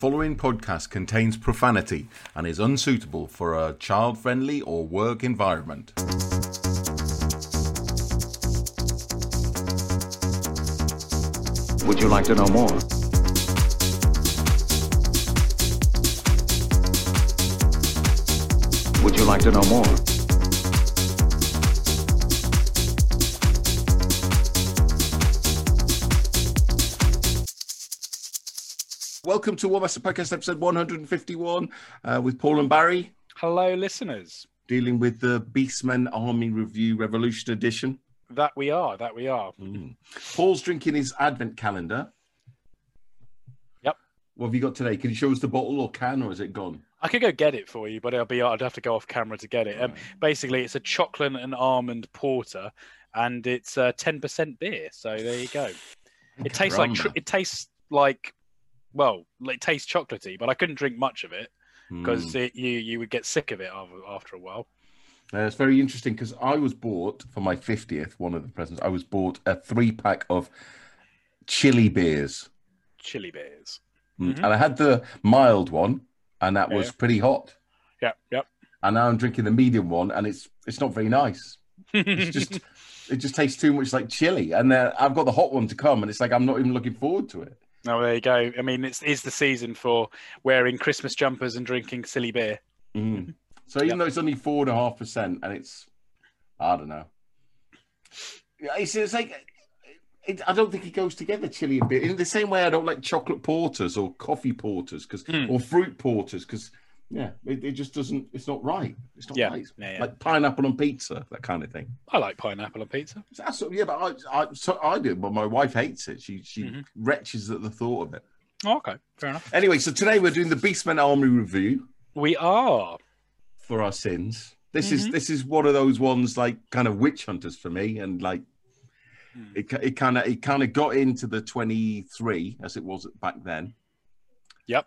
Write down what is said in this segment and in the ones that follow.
Following podcast contains profanity and is unsuitable for a child-friendly or work environment. Would you like to know more? Would you like to know more? Welcome to Warmaster Podcast episode 151 with Paul and Barry. Hello, listeners. Dealing with the Beastmen Army Review Revolution Edition. That we are. Paul's drinking his advent calendar. Yep. What have you got today? Can you show us the bottle or can, or is it gone? I could go get it for you, but I'd have to go off camera to get it. Basically, it's a chocolate and almond porter, and it's 10% beer. So there you go. It tastes it tastes chocolatey, but I couldn't drink much of it because you would get sick of it after a while. It's very interesting because I was bought for my 50th, one of the presents, I was bought a 3-pack of chili beers. Chili beers. Mm-hmm. And I had the mild one, and that was pretty hot. Yep. And now I'm drinking the medium one, and it's not very nice. It just tastes too much like chili. And I've got the hot one to come, and it's like I'm not even looking forward to it. Oh, there you go. I mean, it's the season for wearing Christmas jumpers and drinking silly beer. Mm. So even though it's only 4.5%, and it's, I don't know. It's like, I don't think it goes together, chili and beer. In the same way I don't like chocolate porters or coffee porters or fruit porters because, it just doesn't, it's not right. It's not right. Yeah. Like pineapple on pizza, that kind of thing. I like pineapple on pizza. But I do, but my wife hates it. She retches at the thought of it. Oh, okay, fair enough. Anyway, so today we're doing the Beastmen Army Review. We are. For our sins. This is one of those ones like kind of witch hunters for me, and like it kind of got into the 23 as it was back then. Yep.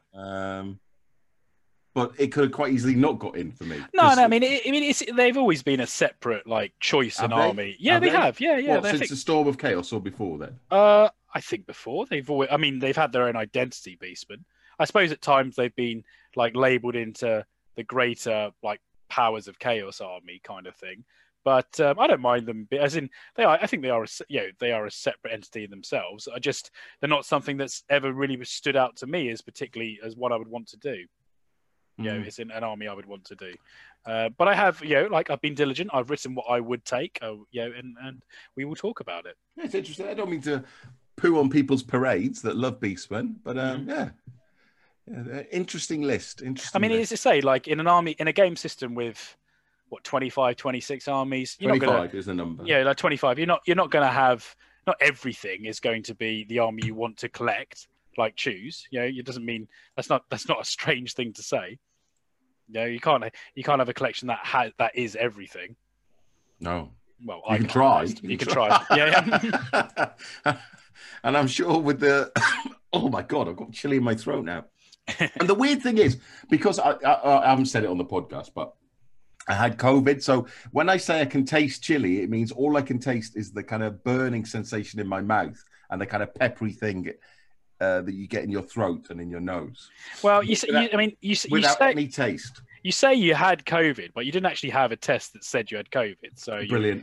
But it could have quite easily not got in for me. No. I mean, they've always been a separate like choice in Army. Yeah, they have. Yeah. What, since the Storm of Chaos or before then? I think before they've always. I mean, they've had their own identity, Beastmen. I suppose at times they've been like labelled into the greater like powers of Chaos Army kind of thing. But I don't mind them. As in, they are. I think they are. They are a separate entity in themselves. They're not something that's ever really stood out to me as particularly as what I would want to do. It's in an army I would want to do. But I have, I've been diligent. I've written what I would take. And we will talk about it. Yeah, it's interesting. I don't mean to poo on people's parades that love Beastmen, but interesting list. As I say, like in an army, in a game system with 25, 26 armies. 25 is the number. Yeah, like 25. You're not going to have. Not everything is going to be the army you want to collect. Like choose, it doesn't mean that's not a strange thing to say. You can't have a collection that is everything. No. Well, you can try. You can try. Yeah. And I'm sure with the oh my god, I've got chili in my throat now. And the weird thing is, because I haven't said it on the podcast, but I had COVID. So when I say I can taste chili, it means all I can taste is the kind of burning sensation in my mouth and the kind of peppery thing that you get in your throat and in your nose. Well, without any taste. You say you had COVID, but you didn't actually have a test that said you had COVID. So brilliant.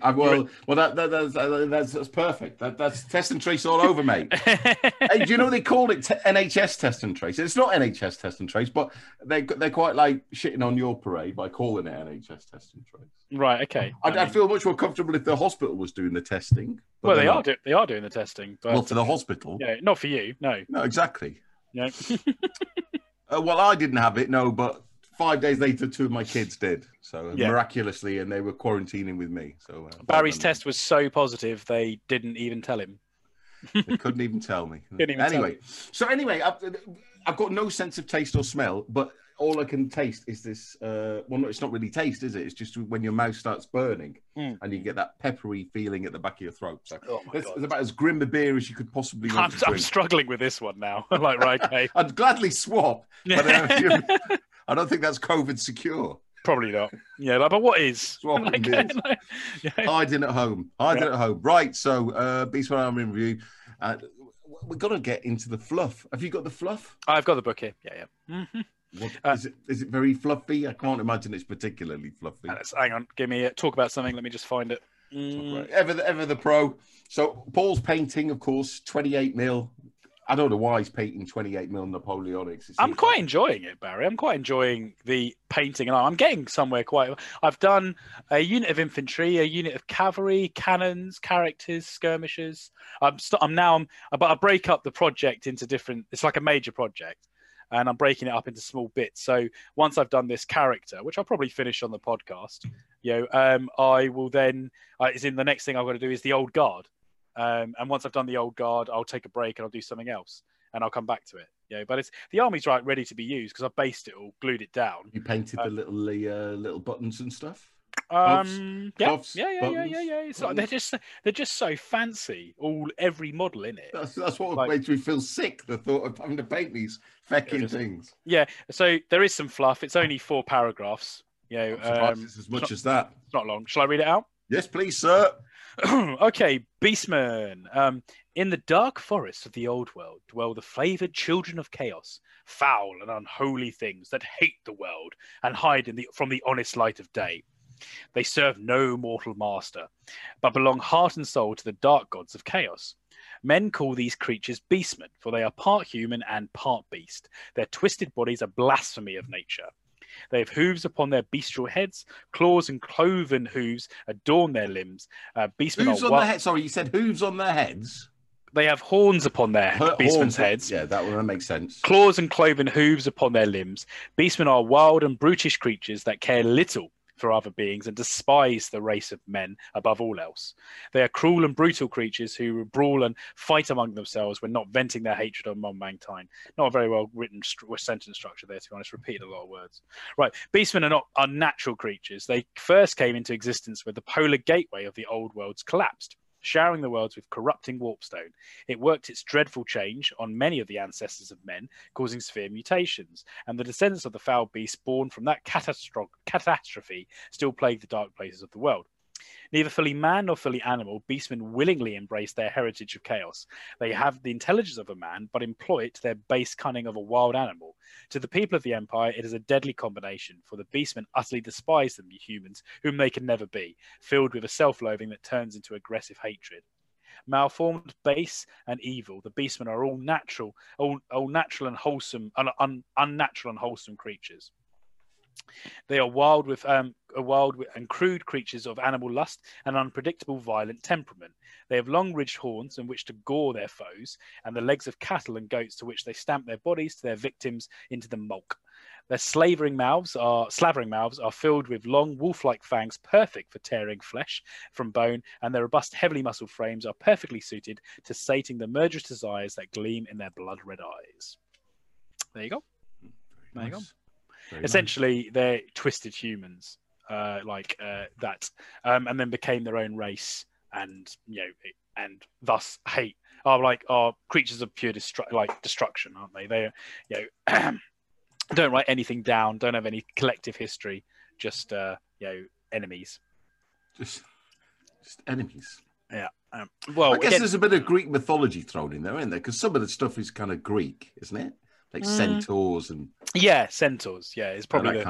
That's perfect. That's test and trace all over, mate. Hey, do you know they call it NHS test and trace? It's not NHS test and trace, but they're quite like shitting on your parade by calling it NHS test and trace. Right. Okay. I'd feel much more comfortable if the hospital was doing the testing. Well, they are doing the testing. But, well, for the hospital. Yeah, not for you. No. No, exactly. Yeah. Well, I didn't have it. No, but 5 days later, 2 of my kids did. So miraculously, and they were quarantining with me. So Barry's test was so positive they didn't even tell him. They couldn't even tell me. Anyway, I've got no sense of taste or smell, but all I can taste is this. It's not really taste, is it? It's just when your mouth starts burning and you get that peppery feeling at the back of your throat. So it's about as grim a beer as you could possibly want to drink. I'm struggling with this one now. Like, right, okay. I'd gladly swap, but I don't think that's COVID secure. Probably not. Yeah, but what is? Hiding at home. Hiding at home. Right, so Beastmen Army Review. we've got to get into the fluff. Have you got the fluff? I've got the book here. Yeah. Is it very fluffy? I can't imagine it's particularly fluffy. Hang on, give me talk about something. Let me just find it. Ever the pro. So Paul's painting, of course, 28 mil. I don't know why he's painting 28 mil Napoleonics. I'm quite enjoying it, Barry. I'm quite enjoying the painting, and I'm getting somewhere quite. I've done a unit of infantry, a unit of cavalry, cannons, characters, skirmishers. But I break up the project into different. It's like a major project, and I'm breaking it up into small bits. So once I've done this character, which I'll probably finish on the podcast, I will then. Is in the next thing I've got to do is the old guard. And once I've done the old guard, I'll take a break and I'll do something else, and I'll come back to it. But it's the army's ready to be used because I've based it all, glued it down. You painted the little buttons and stuff. Cuffs, yeah. It's like they're just so fancy. Every model in it. That's what makes me feel sick. The thought of having to paint these fecking things. Yeah. So there is some fluff. It's only 4 paragraphs. It's as much as that. It's not long. Shall I read it out? Yes, please, sir. Okay, Beastman. In the dark forests of the old world dwell the favoured children of chaos, foul and unholy things that hate the world and hide from the honest light of day. They serve no mortal master, but belong heart and soul to the dark gods of chaos. Men call these creatures beastmen, for they are part human and part beast. Their twisted bodies are blasphemy of nature. They have hooves upon their bestial heads, claws and cloven hooves adorn their limbs. Beastmen hooves on their heads. Sorry, you said hooves on their heads? They have horns upon their beastmen's heads. Yeah, that makes sense. Claws and cloven hooves upon their limbs. Beastmen are wild and brutish creatures that care little for other beings and despise the race of men above all else. They are cruel and brutal creatures who brawl and fight among themselves when not venting their hatred on mankind. Not a very well written sentence structure there, to be honest. Repeated a lot of words. Right. Beastmen are not unnatural creatures. They first came into existence when the polar gateway of the old worlds collapsed, showering the worlds with corrupting warpstone. It worked its dreadful change on many of the ancestors of men, causing severe mutations, and the descendants of the foul beast born from that catastrophe still plague the dark places of the world. Neither fully man nor fully animal, beastmen willingly embrace their heritage of chaos. They have the intelligence of a man, but employ it to their base cunning of a wild animal. To the people of the Empire, it is a deadly combination, for the beastmen utterly despise the humans, whom they can never be, filled with a self-loathing that turns into aggressive hatred. Malformed, base, and evil, the beastmen are all natural and wholesome, unnatural and wholesome creatures. They are wild and crude creatures of animal lust and unpredictable violent temperament. They have long ridged horns in which to gore their foes, and the legs of cattle and goats to which they stamp their bodies to their victims into the mulk. Their slavering mouths are filled with long wolf-like fangs, perfect for tearing flesh from bone, and their robust, heavily muscled frames are perfectly suited to sating the murderous desires that gleam in their blood-red eyes. There you go. There you go. Essentially, they're twisted humans, that, and then became their own race, and and thus are creatures of pure destruction, aren't they? They don't write anything down, don't have any collective history, just enemies. Just enemies. Yeah. I guess there's a bit of Greek mythology thrown in there, isn't there? Because some of the stuff is kind of Greek, isn't it? Like centaurs and centaurs. Yeah, it's probably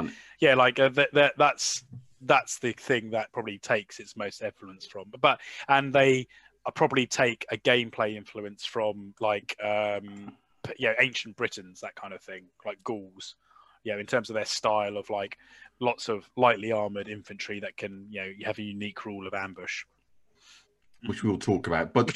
that's the thing that probably takes its most influence from. And they probably take a gameplay influence from ancient Britons, that kind of thing, like Gauls. In terms of their style of lots of lightly armored infantry that can you have a unique rule of ambush, which we'll talk about. But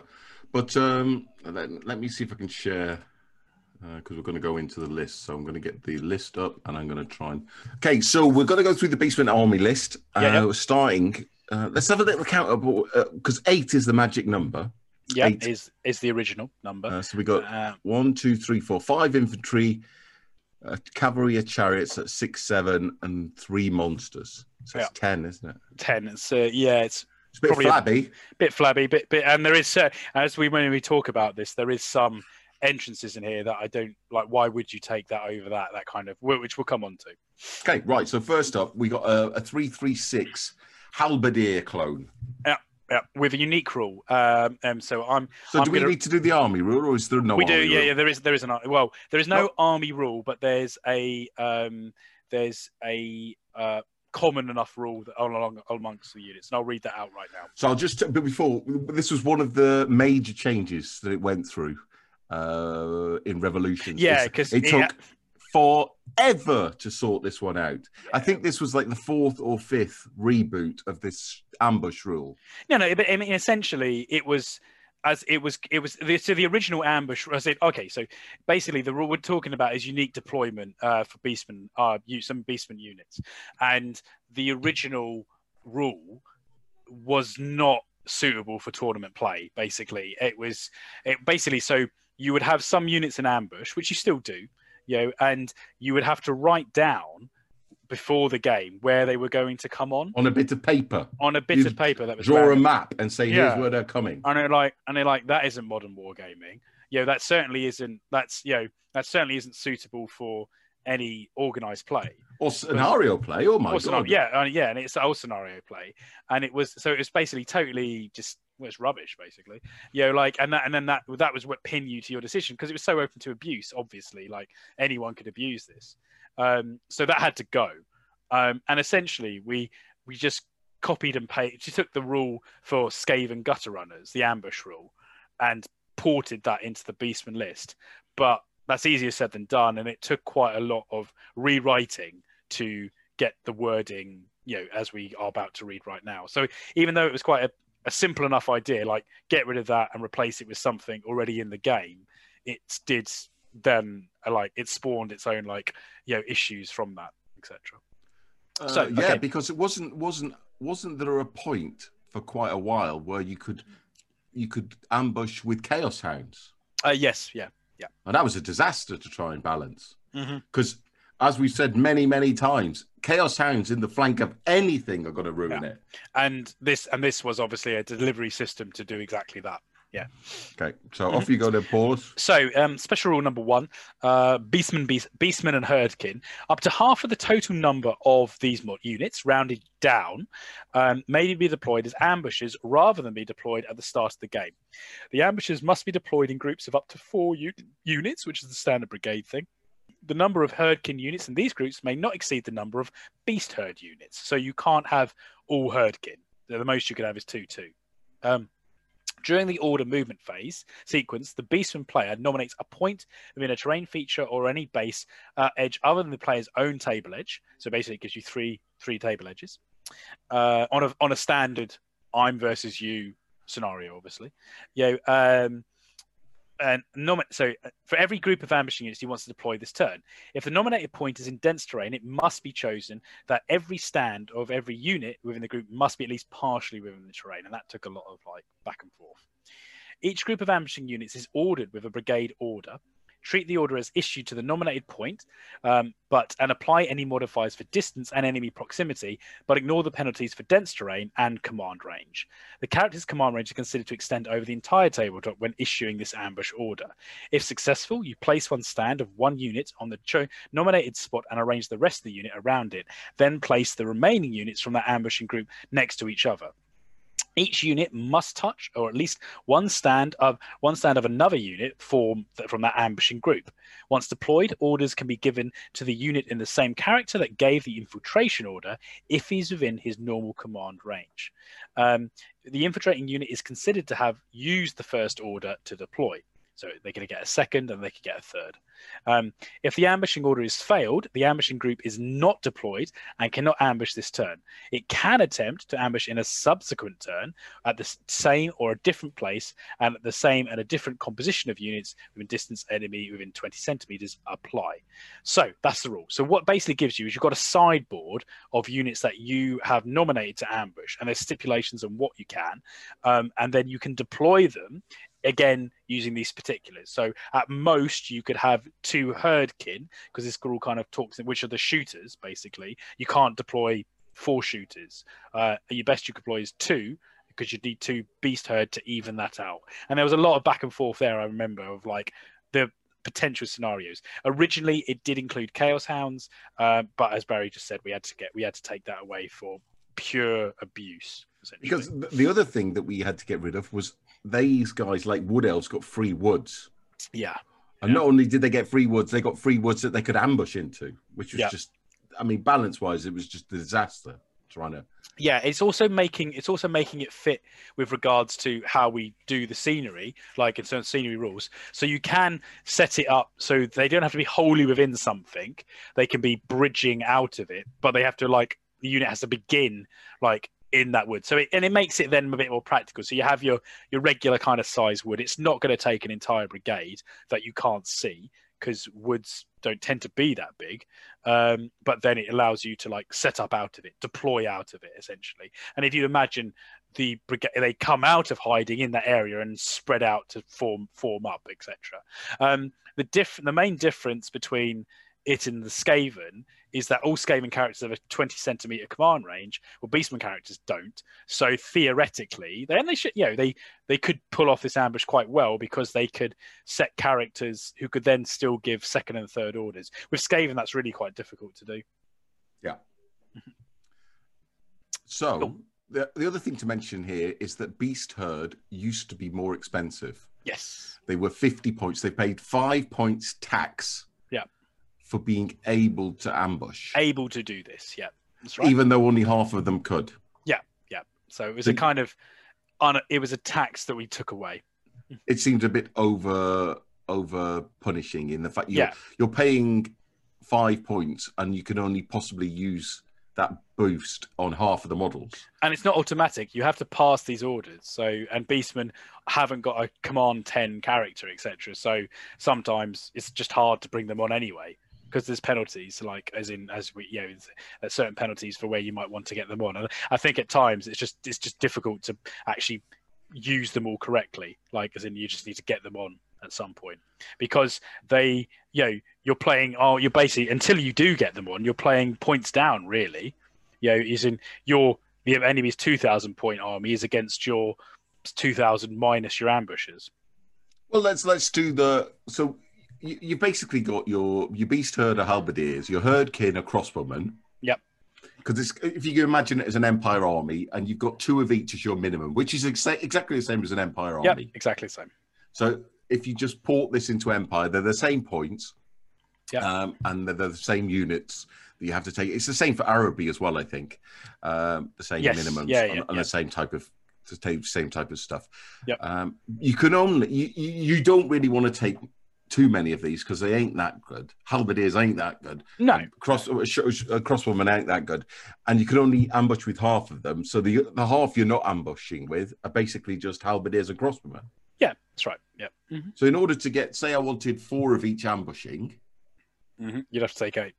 let me see if I can share. Because we're going to go into the list. So I'm going to get the list up and I'm going to try and... Okay, so we're going to go through the Beastmen army list. We're starting... let's have a little count because 8 is the magic number. Yeah, is the original number. So we got 1, 2, 3, 4, 5 infantry, cavalry, chariots at 6, 7, and 3 monsters. So it's 10, isn't it? 10. It's it's a bit flabby. Bit flabby, and there is when we talk about this, there is some entrances in here that I don't like. Why would you take that over that kind of, which we'll come on to. Okay, right. So first up, we got a 336 halberdier clone. Yeah. with a unique rule. So I'm. So I'm do we gonna, need to do the army rule, or is there no? We do. Army Yeah, rule? yeah. There is an. Well, there is no No. army rule, but there's a common enough rule that along amongst the units, and I'll read that out right now. So I'll just. But before, this was one of the major changes that it went through in Revolutions. Yeah, because it took forever to sort this one out. Yeah. I think this was like the 4th or 5th reboot of this ambush rule. No, but I mean, essentially, it was. The original ambush. I said, okay, so basically the rule we're talking about is unique deployment for Beastmen, some Beastmen units, and the original rule was not suitable for tournament play. Basically, so you would have some units in ambush, which you still do, and you would have to write down before the game where they were going to come on a bit of paper. That was draw a map and say, here's where they're coming. And they're like, that isn't modern wargaming. That certainly isn't. That certainly isn't suitable for any organized play Or scenario play. Oh my god! And it's all scenario play, and it was basically totally just it's rubbish, basically. That was what pinned you to your decision because it was so open to abuse. Obviously, like anyone could abuse this. So that had to go, and essentially we just copied and pasted. She took the rule for Skaven Gutter Runners, the ambush rule, and ported that into the Beastmen list. But that's easier said than done, and it took quite a lot of rewriting to get the wording, as we are about to read right now. So even though it was quite a simple enough idea, like get rid of that and replace it with something already in the game, it did then it spawned its own issues from that, etc. Because it wasn't there a point for quite a while where you could ambush with Chaos Hounds? Yes, yeah. And that was a disaster to try and balance because, Mm-hmm. as we've said many times, Chaos Hounds in the flank of anything are going to ruin it. And this was obviously a delivery system to do exactly that. Yeah. Okay, so off you go then, Paulus. So, special rule number 1, Beastmen and Herdkin. Up to half of the total number of these units, rounded down, may be deployed as ambushes rather than be deployed at the start of the game. The ambushes must be deployed in groups of up to 4 units, which is the standard brigade thing. The number of Herdkin units in these groups may not exceed the number of Beast Herd units. So you can't have all Herdkin. The most you could have is 2-2. During the order movement phase sequence, the Beastman player nominates a point within a terrain feature or any base edge other than the player's own table edge. So basically, it gives you three table edges on a standard I'm versus you scenario, obviously. So for every group of ambushing units he wants to deploy this turn, if the nominated point is in dense terrain, it must be chosen that every stand of every unit within the group must be at least partially within the terrain, and that took a lot of back and forth. Each group of ambushing units is ordered with a brigade order. Treat the order as issued to the nominated point, and apply any modifiers for distance and enemy proximity, but ignore the penalties for dense terrain and command range. The character's command range is considered to extend over the entire tabletop when issuing this ambush order. If successful, you place one stand of one unit on the nominated spot and arrange the rest of the unit around it. Then place the remaining units from that ambushing group next to each other. Each unit must touch, or at least one stand of another unit from that ambushing group. Once deployed, orders can be given to the unit in the same character that gave the infiltration order if he's within his normal command range. The infiltrating unit is considered to have used the first order to deploy. So they're going to get a second and they could get a third. If the ambushing order is failed, the ambushing group is not deployed and cannot ambush this turn. It can attempt to ambush in a subsequent turn at the same or a different place and at the same and a different composition of units within distance enemy within 20 centimeters apply. So that's the rule. So what basically gives you is you've got a sideboard of units that you have nominated to ambush, and there's stipulations on what you can, and then you can deploy them again using these particulars. So at most you could have 2 Herdkin, because this all kind of talks, which are the shooters basically. You can't deploy 4 shooters. Your best you could deploy is 2, because you need 2 Beast Herd to even that out. And there was a lot of back and forth there, I remember, of the potential scenarios. Originally it did include Chaos Hounds, but as Barry just said, we had to take that away for pure abuse. essentially. Because the other thing that we had to get rid of was these guys like Wood Elves got free woods. Yeah. And not only did they get free woods, they got free woods that they could ambush into, which was just, I mean, balance-wise, it was just a disaster trying to. Yeah, it's also making it fit with regards to how we do the scenery, like in certain scenery rules. So you can set it up so they don't have to be wholly within something; they can be bridging out of it, but they have to the unit has to begin in that wood. So it makes it then a bit more practical. So you have your regular kind of size wood. It's not going to take an entire brigade that you can't see, because woods don't tend to be that big, but then it allows you to set up out of it, deploy out of it, essentially. And if you imagine the brigade, they come out of hiding in that area and spread out to form up, etc. The main difference between it and the Skaven is that all Skaven characters have a 20 centimeter command range. Well, Beastman characters don't. So theoretically, they could pull off this ambush quite well, because they could set characters who could then still give second and third orders. With Skaven, that's really quite difficult to do. Yeah. So the other thing to mention here is that Beast Herd used to be more expensive. Yes. They were 50 points. They paid 5 points tax. Yeah. For being able to ambush. Able to do this, yeah. That's right. Even though only half of them could. Yeah. So it was a kind of, it was a tax that we took away. It seemed a bit over punishing in the fact you're paying 5 points and you can only possibly use that boost on half of the models. And it's not automatic. You have to pass these orders. So, and Beastmen haven't got a command 10 character, etc. So sometimes it's just hard to bring them on anyway, because there's penalties, certain penalties for where you might want to get them on. And I think at times it's just difficult to actually use them all correctly. You just need to get them on at some point, because you're playing, you're basically, until you do get them on, you're playing points down, really. The enemy's 2,000 point army is against your 2,000 minus your ambushers. Well, let's do so you basically got your Beast Herder halberdiers, your Herdkin, a crossbowman. Yep. Because if you can imagine it as an Empire army, and you've got 2 of each as your minimum, which is exactly the same as an Empire army. Yep, exactly the same. So if you just port this into Empire, they're the same points. Yeah. And they're the same units that you have to take. It's the same for Araby as well, I think. The same minimums and the same type of stuff. Yep. You can only you don't really want to take too many of these, because they ain't that good. Halberdiers ain't that good. No. Crossbowmen ain't that good, and you can only ambush with half of them. So the half you're not ambushing with are basically just halberdiers and crossbowmen. Yeah, that's right. Yeah. Mm-hmm. So in order to get, say, I wanted 4 of each ambushing, you'd have to take 8.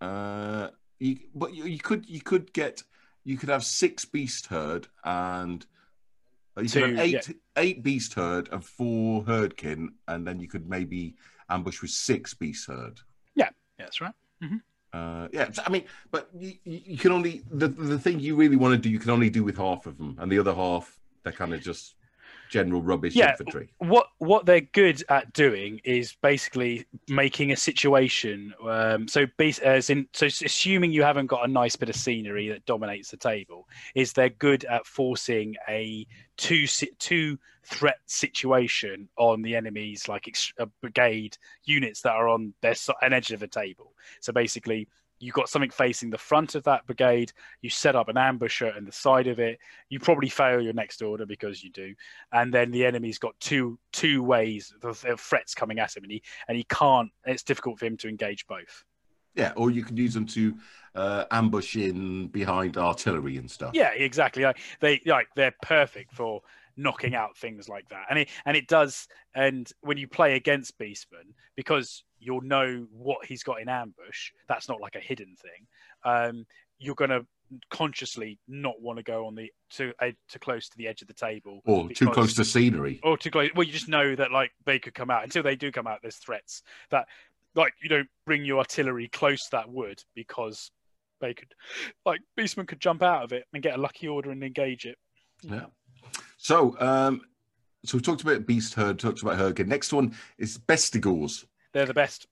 You could have 6 Beast Herd, and you could have 8 Beast Herd and 4 Herdkin, and then you could maybe ambush with 6 Beast Herd. Yeah, that's right. Mm-hmm. I mean, but you can only, the thing you really want to do, you can only do with half of them, and the other half, they're kind of just general rubbish infantry. What they're good at doing is basically making a situation. Assuming you haven't got a nice bit of scenery that dominates the table, is they're good at forcing a two threat situation on the enemy's brigade units that are on an edge of the table. So basically, you've got something facing the front of that brigade, you set up an ambusher in the side of it, you probably fail your next order, because you do, and then the enemy's got two ways of threats coming at him, and he can't, it's difficult for him to engage both. Yeah, or you can use them to ambush in behind artillery and stuff. Yeah, exactly. They're perfect for knocking out things like that, and it does. And when you play against Beastman, because you'll know what he's got in ambush, that's not like a hidden thing. You're going to consciously not want to go too close to the edge of the table, or too close to scenery, or too close. Well, you just know that they could come out. Until they do come out, there's threats that you don't bring your artillery close to that wood, because they could, Beastman could jump out of it and get a lucky order and engage it. Yeah. So we talked about Beast Herd, talked about Herdkin. Next one is Bestigors. They're the best.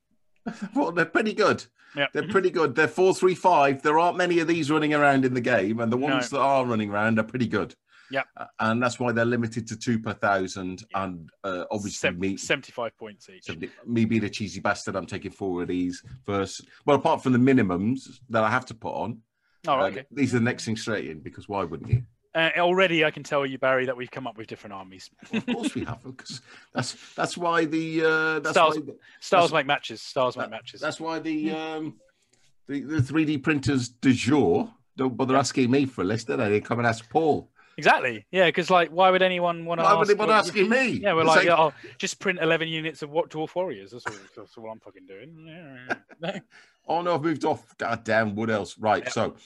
Well, they're pretty good. Yeah. They're pretty good. They're 4-3-5. There aren't many of these running around in the game, and the ones that are running around are pretty good. Yeah. And that's why they're limited to 2 per 1,000. Yeah. And obviously, 75 points each. me being a cheesy bastard, I'm taking 4 of these first. Well, apart from the minimums that I have to put on, Okay. These are the next thing straight in, because why wouldn't you? Already, I can tell you, Barry, that we've come up with different armies. Well, of course we have, because that's why the Stars make matches. Stars make matches. That's why the 3D printers du jour don't bother asking me for a list, do they? They come and ask Paul. Exactly. Yeah, because why would anyone want to? Why would they bother asking me? Yeah, we're like, I'll just print 11 units of Dwarf Warriors. That's all I'm fucking doing. Oh no, I've moved off. God damn, what else? Right, yeah. so.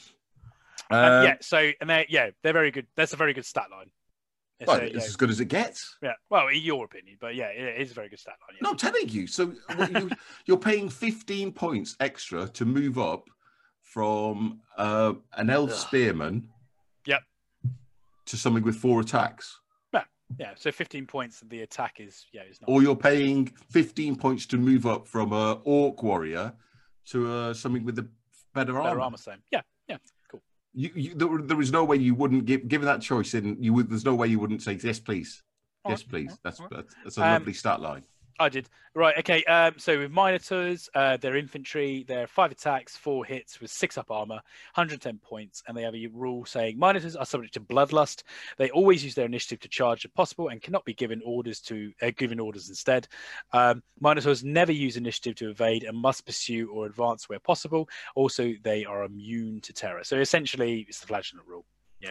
They're very good. That's a very good stat line. It's as good as it gets. Yeah. Well, in your opinion, but yeah, it is a very good stat line. Yeah. No, I'm telling you. So you're paying 15 points extra to move up from an elf spearman. Yep. To something with 4 attacks. Yeah. So 15 points. The attack is not. Or you're paying 15 points to move up from a orc warrior to something with the better armor. Better armor same. Yeah. Yeah. Cool. There is no way you wouldn't given that choice, there's no way you wouldn't say yes, please. Yes, please. That's a lovely stat line. I did. Right, okay. So with Minotaurs, they're infantry, they're 5 attacks, 4 hits with 6 up armor, 110 points, and they have a rule saying Minotaurs are subject to bloodlust. They always use their initiative to charge if possible and cannot be given orders instead. Minotaurs never use initiative to evade and must pursue or advance where possible. Also, they are immune to terror. So essentially, it's the flagellant rule.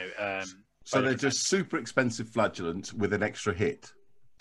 So they're just super expensive flagellants with an extra hit.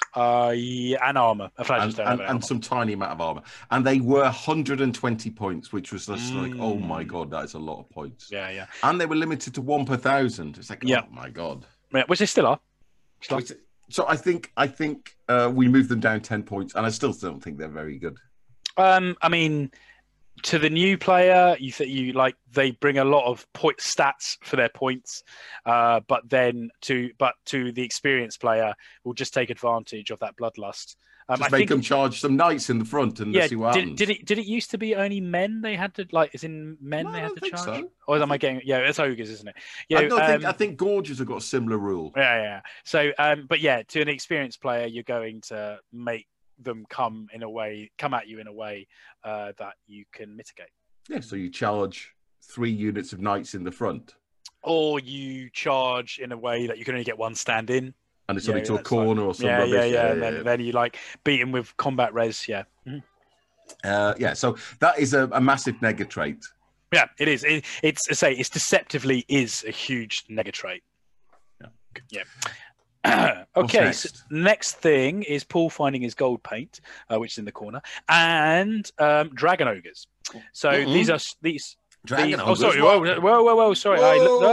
And armor, and some tiny amount of armor, and they were 120 points, which was just like, oh my god, that is a lot of points. Yeah. And they were limited to 1 per 1,000. It's like, oh my god. Yeah, which they still are. So I think we moved them down 10 points, and I still don't think they're very good. I mean, to the new player, they bring a lot of stats for their points, but to the experienced player, will just take advantage of that bloodlust. I make them charge some knights in the front and see what happens. Did it used to be only men they had to they had to charge? So. Or am I getting? Yeah, it's ogres, isn't it? I think Gorges have got a similar rule. Yeah. So, but yeah, to an experienced player, you're going to make them come at you in a way that you can mitigate. Yeah, so you charge 3 units of knights in the front, or you charge in a way that you can only get 1 stand in, and it's only to a corner or something. And then you beat him with combat res. Yeah. Mm-hmm. So that is a massive nega trait. Yeah, it is. It's deceptively is a huge nega trait. Yeah. Okay, next? So next thing is Paul finding his gold paint, which is in the corner, and dragon ogres. So these. Dragon ogres. Sorry. Whoa! Sorry.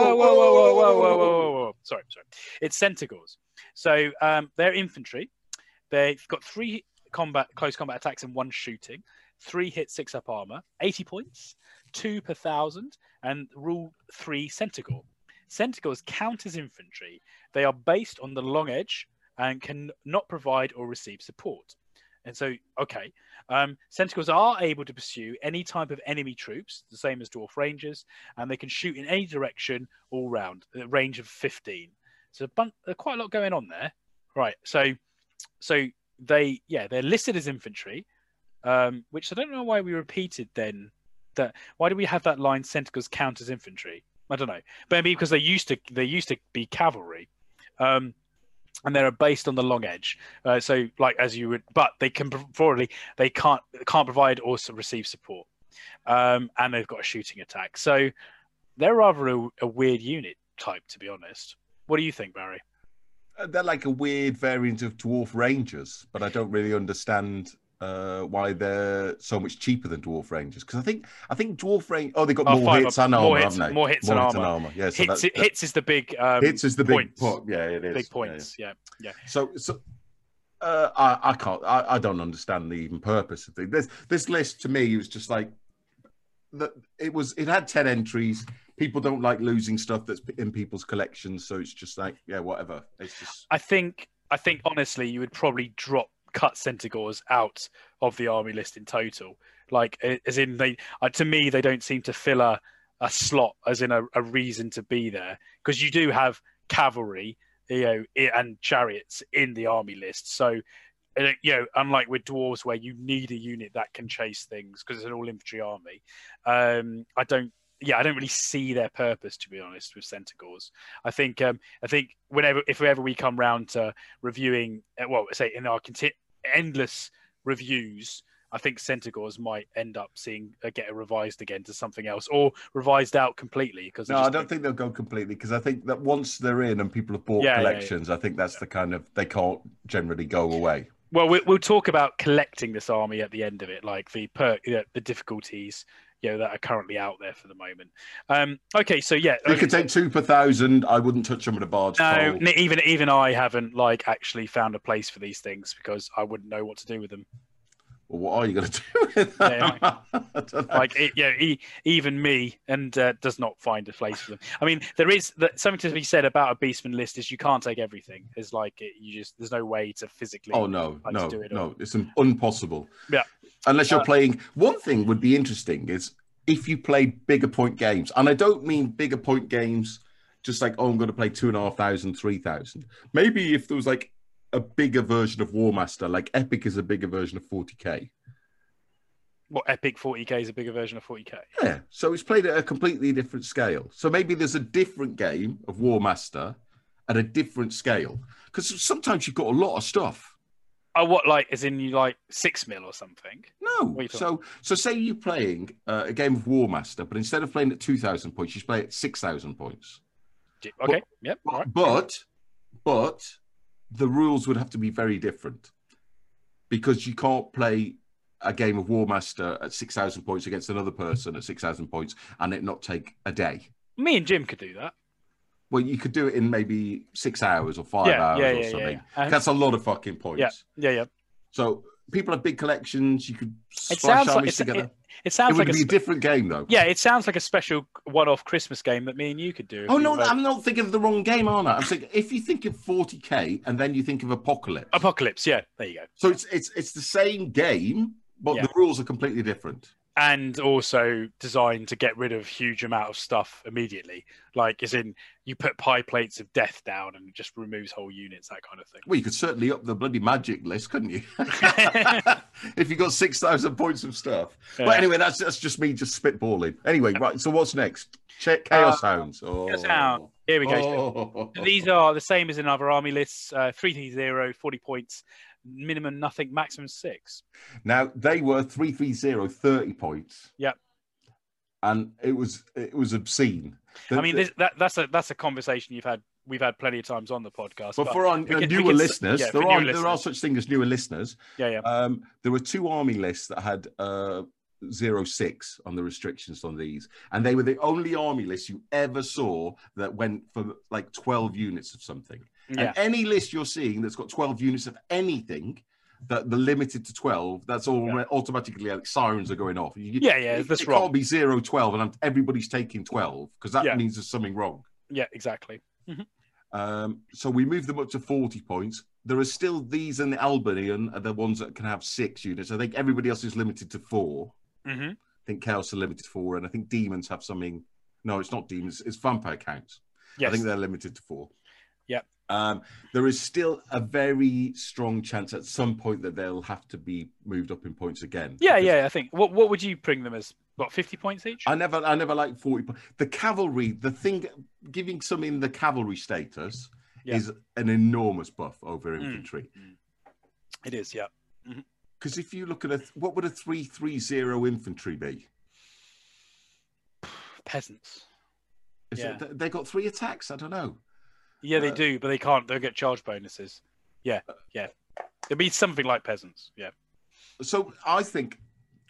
Whoa! Sorry. It's centaurs. So they're infantry. They've got 3 close combat attacks and 1 shooting, 3 hit, 6 up armor, 80 points, 2 per 1,000, and rule 3 centaur. Centaurs count as infantry. They are based on the long edge and can not provide or receive support. And so, centaurs are able to pursue any type of enemy troops, the same as dwarf rangers, and they can shoot in any direction all round, a range of 15. So quite a lot going on there, right? So they're listed as infantry, which I don't know why we repeated then. Why do we have that line? Centaurs count as infantry. I don't know, but maybe because they used to be cavalry, and they're based on the long edge. But they can they can't provide or receive support, and they've got a shooting attack. So they're rather a weird unit type, to be honest. What do you think, Barry? They're like a weird variant of dwarf rangers, but I don't really understand why they're so much cheaper than dwarf rangers, because I think dwarf range. Oh, they got more hits and armor, haven't they? More hits and armor. Yeah, so hits is the big. Hits is the points. big. Yeah, it is. Big points. Yeah. So I can't. I don't understand the even purpose of this list. To me, it was just like that. It had 10 entries. People don't like losing stuff that's in people's collections, so it's just like, yeah, whatever. It's just. I think honestly, you would probably cut centaurs out of the army list in total, Like, as in they, to me, they don't seem to fill a slot, as in a reason to be there, because you do have cavalry, and chariots in the army list. So, unlike with dwarves where you need a unit that can chase things because it's an all infantry army, I don't really see their purpose, to be honest, with Centaurs. I think if ever we come round to reviewing, say in our endless reviews, I think Centaurs might end up get revised again to something else, or revised out completely. Because I don't think they'll go completely, because I think that once they're in and people have bought collections, I think that's the kind of, they can't generally go away. Well, we'll talk about collecting this army at the end of it, like the difficulties that are currently out there for the moment. Okay, so you could take 2 per 1,000. I wouldn't touch them with a barge pole. No, even I haven't actually found a place for these things, because I wouldn't know what to do with them. Well, what are you going to do with them? Even me, and does not find a place for them. I mean, there is something to be said about a Beastman list is you can't take everything. It's like there's no way to physically. Oh no, it's impossible. Yeah, unless you're playing. One thing would be interesting is if you play bigger point games, and I don't mean bigger point games just like, I'm going to play 2,500, 3,000. Maybe if there was like a bigger version of War Master, like Epic is a bigger version of 40k. What, Epic 40k is a bigger version of 40k? Yeah, so it's played at a completely different scale. So maybe there's a different game of War Master at a different scale, because sometimes you've got a lot of stuff. Oh, what, like, as in you like 6 mil or something? No. So say you're playing a game of War Master, but instead of playing at 2,000 points, you play at 6,000 points. Okay. Yep. All right. But the rules would have to be very different, because you can't play a game of War Master at 6,000 points against another person at 6,000 points and it not take a day. Me and Jim could do that. Well, you could do it in maybe 6 hours or 5 hours or something. Yeah. That's a lot of fucking points. Yeah. So people have big collections. You could splash armies together. It would be a different game, though. Yeah, it sounds like a special one-off Christmas game that me and you could do. Oh, no, I'm not thinking of the wrong game, aren't I? I'm thinking, if you think of 40k and then you think of Apocalypse. Apocalypse, yeah, there you go. So it's the same game, but the rules are completely different. And also designed to get rid of huge amount of stuff immediately. Like, as in, you put pie plates of death down and it just removes whole units, that kind of thing. Well, you could certainly up the bloody magic list, couldn't you? If you got 6,000 points of stuff. Yeah. But anyway, that's just me just spitballing. Anyway, right, so what's next? Check Chaos Hounds. Chaos Hound. Here we go. These are the same as in other army lists. 330, 40 points. Minimum nothing, maximum 6. Now they were 330, 30 points. Yep. And it was obscene. That's a conversation we've had plenty of times on the podcast. But for our newer listeners, there are such things as newer listeners. Yeah. There were 2 army lists that had 0.6 on the restrictions on these, and they were the only army lists you ever saw that went for like 12 units of something. Yeah. And any list you're seeing that's got 12 units of anything that they're limited to 12, that's all automatically like sirens are going off. That's it wrong. Can't be 0, 12, and everybody's taking 12, because that means there's something wrong. Yeah, exactly. Mm-hmm. So we moved them up to 40 points. There are still these, and the Albanian are the ones that can have 6 units. I think everybody else is limited to 4. Mm-hmm. I think Chaos are limited to 4, and I think Demons have something. No, it's not Demons. It's Vampire Counts. Yes. I think they're limited to 4. Yeah. There is still a very strong chance at some point that they'll have to be moved up in points again. Yeah. I think. What would you bring them as? What, 50 points each? I never liked 40. The cavalry, the thing, giving some in the cavalry status is an enormous buff over infantry. It is, yeah. Because if you look at what would a 330 infantry be? Peasants. They got 3 attacks. I don't know. Yeah, they do, but they can't. They'll get charge bonuses. Yeah. It'd be something like peasants. Yeah. So I think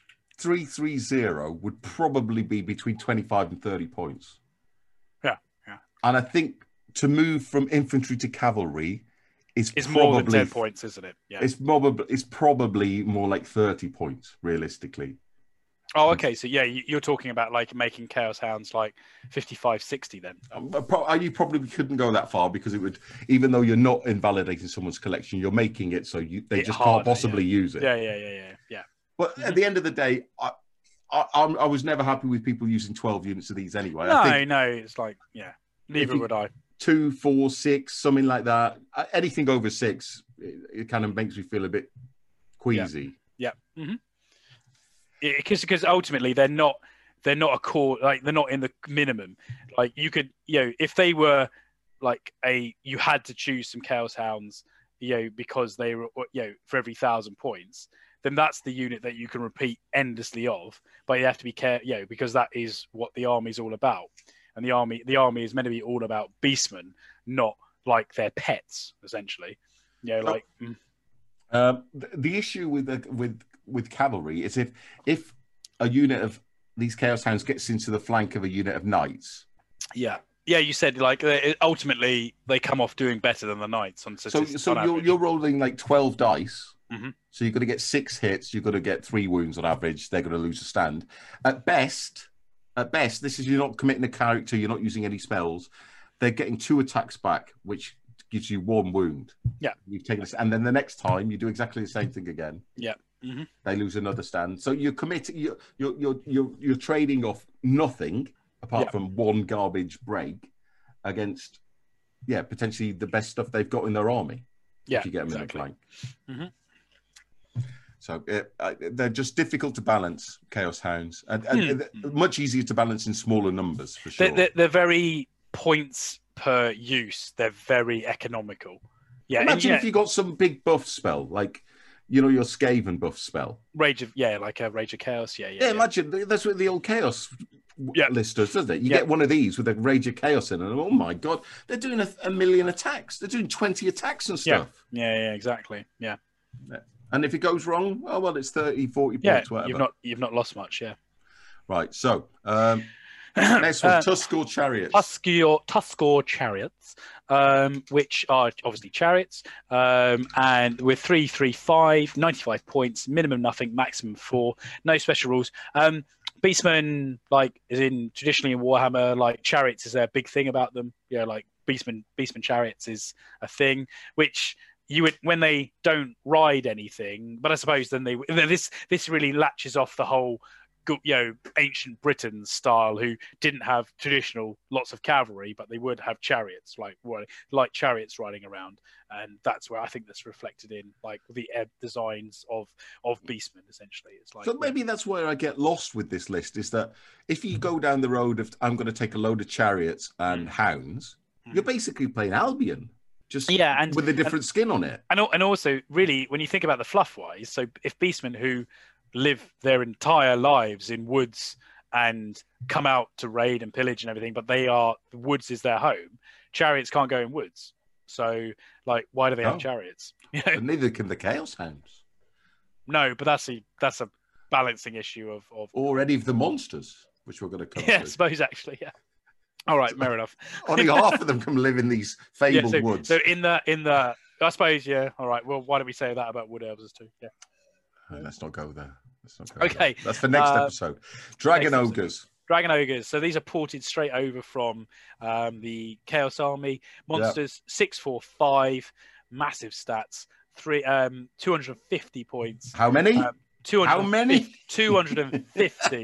330 would probably be between 25 and 30 points. Yeah. And I think to move from infantry to cavalry is probably more than 10 points, isn't it? Yeah. It's probably more like 30 points, realistically. Oh, okay. So, you're talking about like making Chaos Hounds like 55, 60 then. You probably couldn't go that far, because it would, even though you're not invalidating someone's collection, you're making it so they just can't possibly use it. Yeah. But at the end of the day, I was never happy with people using 12 units of these anyway. No, it's like, neither would I. 2, 4, 6, something like that. Anything over 6, it kind of makes me feel a bit queasy. Yeah. Because ultimately they're not a core, like they're not in the minimum. Like you could, if they were like you had to choose some Chaos Hounds, because they were, for every 1,000 points, then that's the unit that you can repeat endlessly of. But you have to be careful, because that is what the army's all about. And the army is meant to be all about beastmen, not like their pets, essentially. The issue with cavalry is if a unit of these Chaos Hounds gets into the flank of a unit of knights. Yeah, you said like ultimately they come off doing better than the knights on. So you're rolling like 12 dice. Mm-hmm. So you've got to get 6 hits. You've got to get 3 wounds on average. They're going to lose a stand. At best, this is you're not committing a character. You're not using any spells. They're getting 2 attacks back, which gives you 1 wound. Yeah, you've taken this, and then the next time you do exactly the same thing again. Yeah, mm-hmm. They lose another stand. So you're committing. You're trading off nothing apart from 1 garbage break against, potentially the best stuff they've got in their army. Yeah, if you get them exactly. in the flank. Mm-hmm. So they're just difficult to balance, Chaos Hounds, and much easier to balance in smaller numbers for sure. They're very points per use. They're very economical. Yeah. Imagine if you got some big buff spell, like your Skaven buff spell. Like a Rage of Chaos. Yeah. Imagine that's what the old Chaos list does, doesn't it? You get one of these with a Rage of Chaos in it, and oh my god, they're doing a million attacks. They're doing 20 attacks and stuff. Yeah, exactly. Yeah. And if it goes wrong, it's 30, 40 points, whatever. You've not lost much, Right, so next one, Tuskor Chariots. Tuskor Chariots, which are obviously chariots, and with 335, 95 points, minimum nothing, maximum 4, no special rules. Beastmen, is in traditionally in Warhammer, chariots is a big thing about them. Beastman chariots is a thing, which you would, when they don't ride anything, but I suppose then this really latches off the whole, ancient Britain style, who didn't have traditional lots of cavalry, but they would have chariots, like chariots riding around, and that's where I think that's reflected in the designs of Beastmen. Essentially, it's like. So maybe that's where I get lost with this list, is that if you go down the road of I'm going to take a load of chariots and hounds, you're basically playing Albion. Just with a different skin on it. And also, really, when you think about the fluff-wise, so if Beastmen who live their entire lives in woods and come out to raid and pillage and everything, but the woods is their home, chariots can't go in woods. So, why do they have chariots? But neither can the Chaos Hounds. No, but that's a balancing issue of or any of the monsters, which we're going to come to. I suppose, actually, yeah. All right, fair enough. Only half of them can live in these fabled woods. So in the, I suppose, all right. Well, why don't we say that about wood elves too? Yeah. Let's not go there. Okay. That's for next episode. Dragon Ogres. Dragon Ogres. So these are ported straight over from the Chaos Army. Monsters 645, massive stats, 250 points. How many? How many? 250.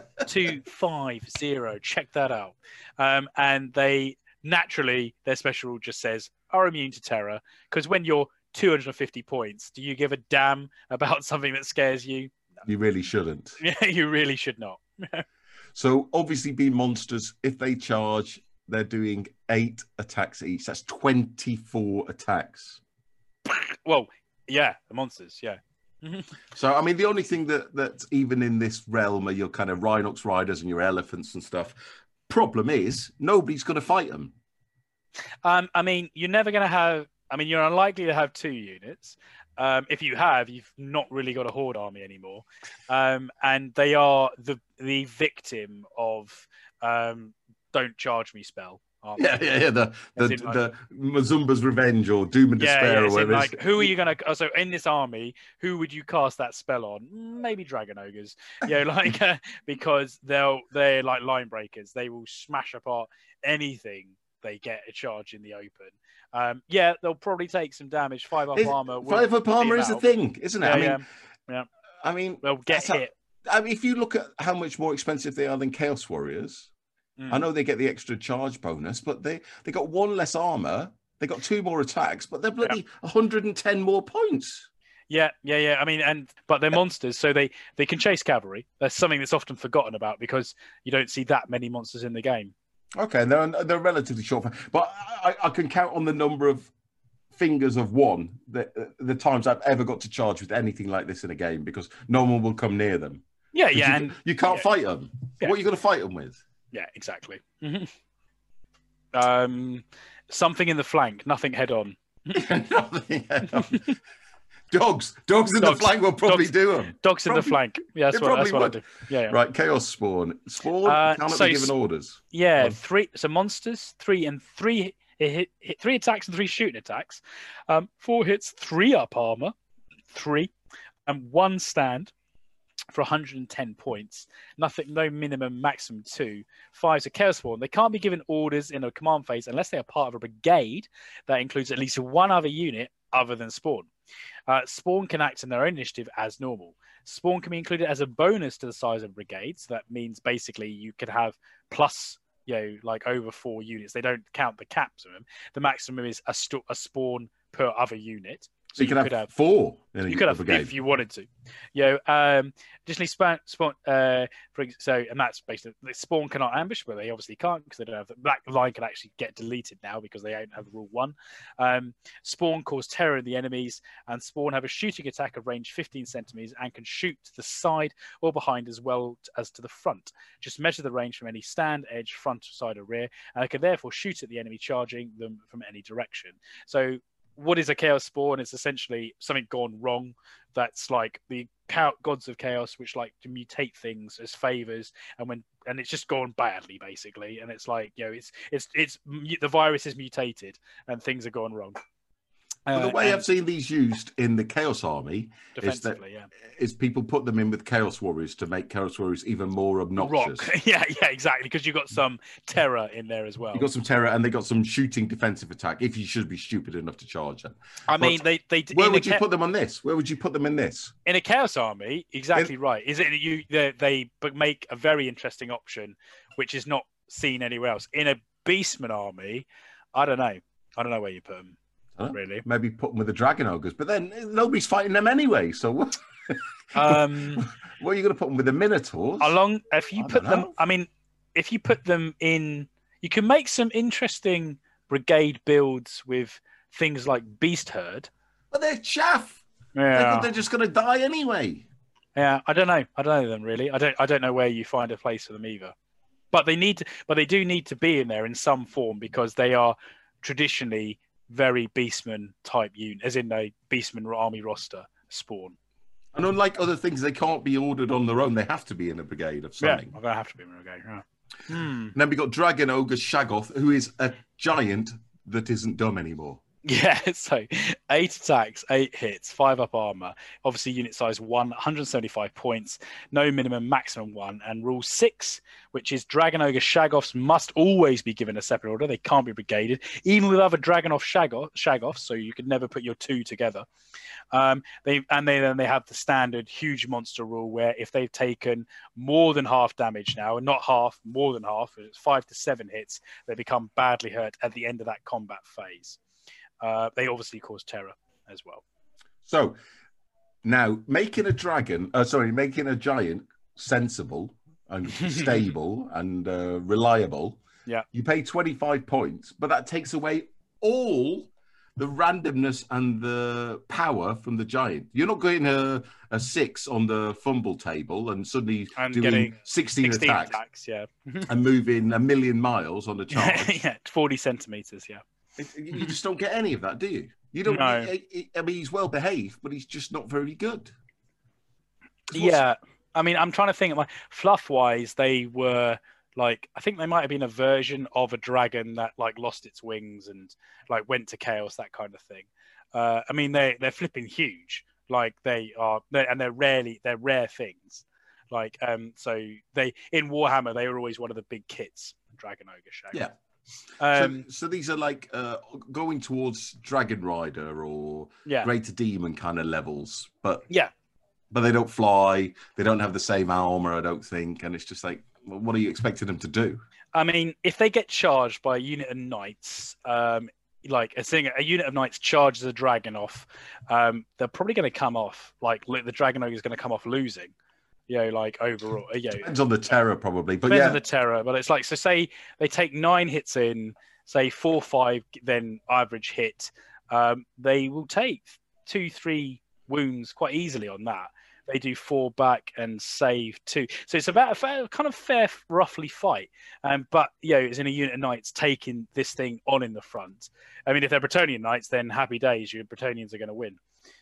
250. Check that out. And they naturally, their special rule just says, are immune to terror. Because when you're 250 points, do you give a damn about something that scares you? No. You really shouldn't. Yeah, you really should not. So obviously, being monsters, if they charge, they're doing 8 attacks each. That's 24 attacks. Well, yeah, the monsters, yeah. So, I mean, the only thing that's even in this realm are your kind of Rhinox riders and your elephants and stuff. Problem is, nobody's going to fight them. I mean, you're never going to have... I mean, you're unlikely to have 2 units. If you have, you've not really got a horde army anymore. And they are the victim of Don't Charge Me spell. Yeah. The Mazumba's Revenge or Doom and Despair or whatever. Who are you going to... So in this army, who would you cast that spell on? Maybe Dragon Ogres. Because they're like line breakers. They will smash apart anything they get a charge in the open. They'll probably take some damage. 5 up armor. 5 up armor is a thing, isn't it? Yeah. I mean, They'll get hit. I mean, if you look at how much more expensive they are than Chaos Warriors, I know they get the extra charge bonus, but they got 1 less armor, they got 2 more attacks, but they're bloody 110 more points. Yeah. I mean, but they're monsters, so they can chase cavalry. That's something that's often forgotten about because you don't see that many monsters in the game. Okay, and they're relatively short, but I can count on the number of fingers of one the times I've ever got to charge with anything like this in a game because no one will come near them. Yeah, and you can't fight them. Yeah. What are you going to fight them with? Yeah, exactly. Something in the flank, nothing head on. Nothing head on. Dogs in the flank will probably do them. Dogs in the flank. Yeah, that's what I do. Yeah. Right, Chaos Spawn. Spawn cannot be given orders. Yeah, 3. So monsters, 3 and 3 hit 3 attacks and 3 shooting attacks. 4 hits, 3 up armor, 3, and 1 stand for 110 points. Nothing, no minimum, maximum 2. 5 is a Chaos Spawn. They can't be given orders in a command phase unless they are part of a brigade that includes at least 1 other unit other than Spawn. Spawn can act in their own initiative as normal. Spawn can be included as a bonus to the size of brigades. So that means basically you could have plus, like over 4 units. They don't count the caps of them. The maximum is a Spawn per other unit. So you could have 4. You could have if you wanted to. Additionally, Spawn. And that's basically Spawn cannot ambush, but they obviously can't because they don't have that line can actually get deleted now because they don't have rule 1. Spawn cause terror in the enemies, and Spawn have a shooting attack of range 15 centimeters and can shoot to the side or behind as well as to the front. Just measure the range from any stand, edge, front, side, or rear, and they can therefore shoot at the enemy charging them from any direction. So what is a Chaos Spawn? It's essentially something gone wrong. That's like the gods of chaos, which like to mutate things as favors, and it's just gone badly, basically. And it's like it's the virus is mutated and things are gone wrong. Well, the way I've seen these used in the Chaos Army is people put them in with Chaos Warriors to make Chaos Warriors even more obnoxious. Yeah, exactly. Because you got some terror in there as well. You got some terror, and they got some shooting defensive attack. If you should be stupid enough to charge them, I mean, they. Where would you put them on this? Where would you put them in this? In a Chaos Army, exactly right. Is it they make a very interesting option, which is not seen anywhere else. In a Beastman Army, I don't know where you put them. Really? Maybe put them with the Dragon Ogres, but then nobody's fighting them anyway. So what? Where are you going to put them with the Minotaurs? If you put them in, you can make some interesting brigade builds with things like Beast Herd. But they're chaff. Yeah, they're just going to die anyway. Yeah, I don't know them really. I don't know where you find a place for them either. But they do need to be in there in some form because they are traditionally very Beastman type unit, as in a Beastman army roster Spawn. And unlike other things, they can't be ordered on their own. They have to be in a brigade of something. Yeah, they have to be in a brigade. Yeah. Then we got Dragon Ogre Shaggoth, who is a giant that isn't dumb anymore. Yeah, so 8 attacks, 8 hits, 5 up armor. Obviously, unit size 1, 175 points, no minimum, maximum 1. And rule 6, which is Dragon Ogre Shaggoths must always be given a separate order. They can't be brigaded, even with other Dragonoff Shaggoths, so you could never put your 2 together. They have the standard huge monster rule where if they've taken more than half damage now, and not half, more than half, it's 5 to 7 hits, they become badly hurt at the end of that combat phase. They obviously cause terror as well. So now making a giant sensible and stable and reliable. Yeah, you pay 25 points, but that takes away all the randomness and the power from the giant. You're not getting a 6 on the fumble table and suddenly doing 16 attacks and moving 1,000,000 miles on the charge. 40 centimeters. Yeah. You just don't get any of that, do you? You don't. No. I mean, he's well behaved, but he's just not very good. Yeah, I mean, I'm trying to think. Fluff-wise, they were like, I think they might have been a version of a dragon that like lost its wings and like went to chaos, that kind of thing. I mean, they're flipping huge. Like they're rare things. Like so they in Warhammer they were always one of the big kits. Dragon Ogre Shaggoth. Yeah. So these are like going towards Dragon Rider or Greater Demon kind of levels, but But they don't fly. They don't have the same armor, I don't think. And it's just like, well, what are you expecting them to do? I mean, if they get charged by a unit of knights, like a unit of knights charges a dragon off, they're probably going to come off. Like the dragon ogre is going to come off losing. Like overall. Depends on the terror, probably. But depends on the terror. But it's like, so say they take 9 hits in, say 4, 5, then average hit. They will take 2, 3 wounds quite easily on that. They do 4 back and save 2. So it's about a fair, roughly fight. But it's in a unit of knights taking this thing on in the front. I mean, if they're Bretonnian knights, then happy days. Your Bretonnians are going to win.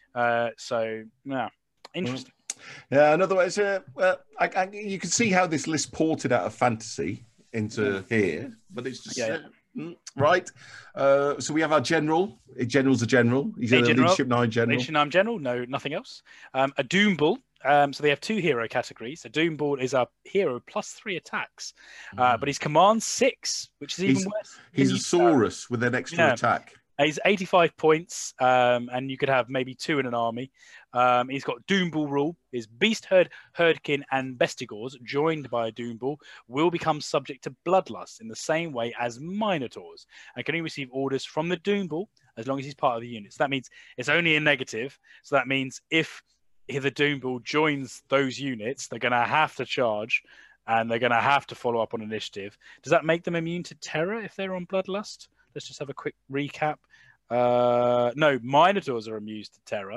So yeah, interesting. Yeah, in other words, you can see how this list ported out of fantasy into here, but it's just right. So we have our general. A general's a general. He's a Leadership 9 general. Leadership 9 general. No, nothing else. A Doom Bull. So they have 2 hero categories. A Doom Bull is a hero +3 attacks, but he's command 6, which is even worse. He's a Saurus with an extra attack. He's 85 points, and you could have maybe 2 in an army. He's got Doom Bull rule. His Beast Herd, Herdkin, and Bestigors, joined by a Doom Bull, will become subject to Bloodlust in the same way as Minotaurs, and can only receive orders from the Doom Bull as long as he's part of the unit. So that means it's only a negative. So that means if the Doom Bull joins those units, they're going to have to charge, and they're going to have to follow up on initiative. Does that make them immune to terror if they're on Bloodlust? Let's just have a quick recap. No, Minotaurs are immune to terror.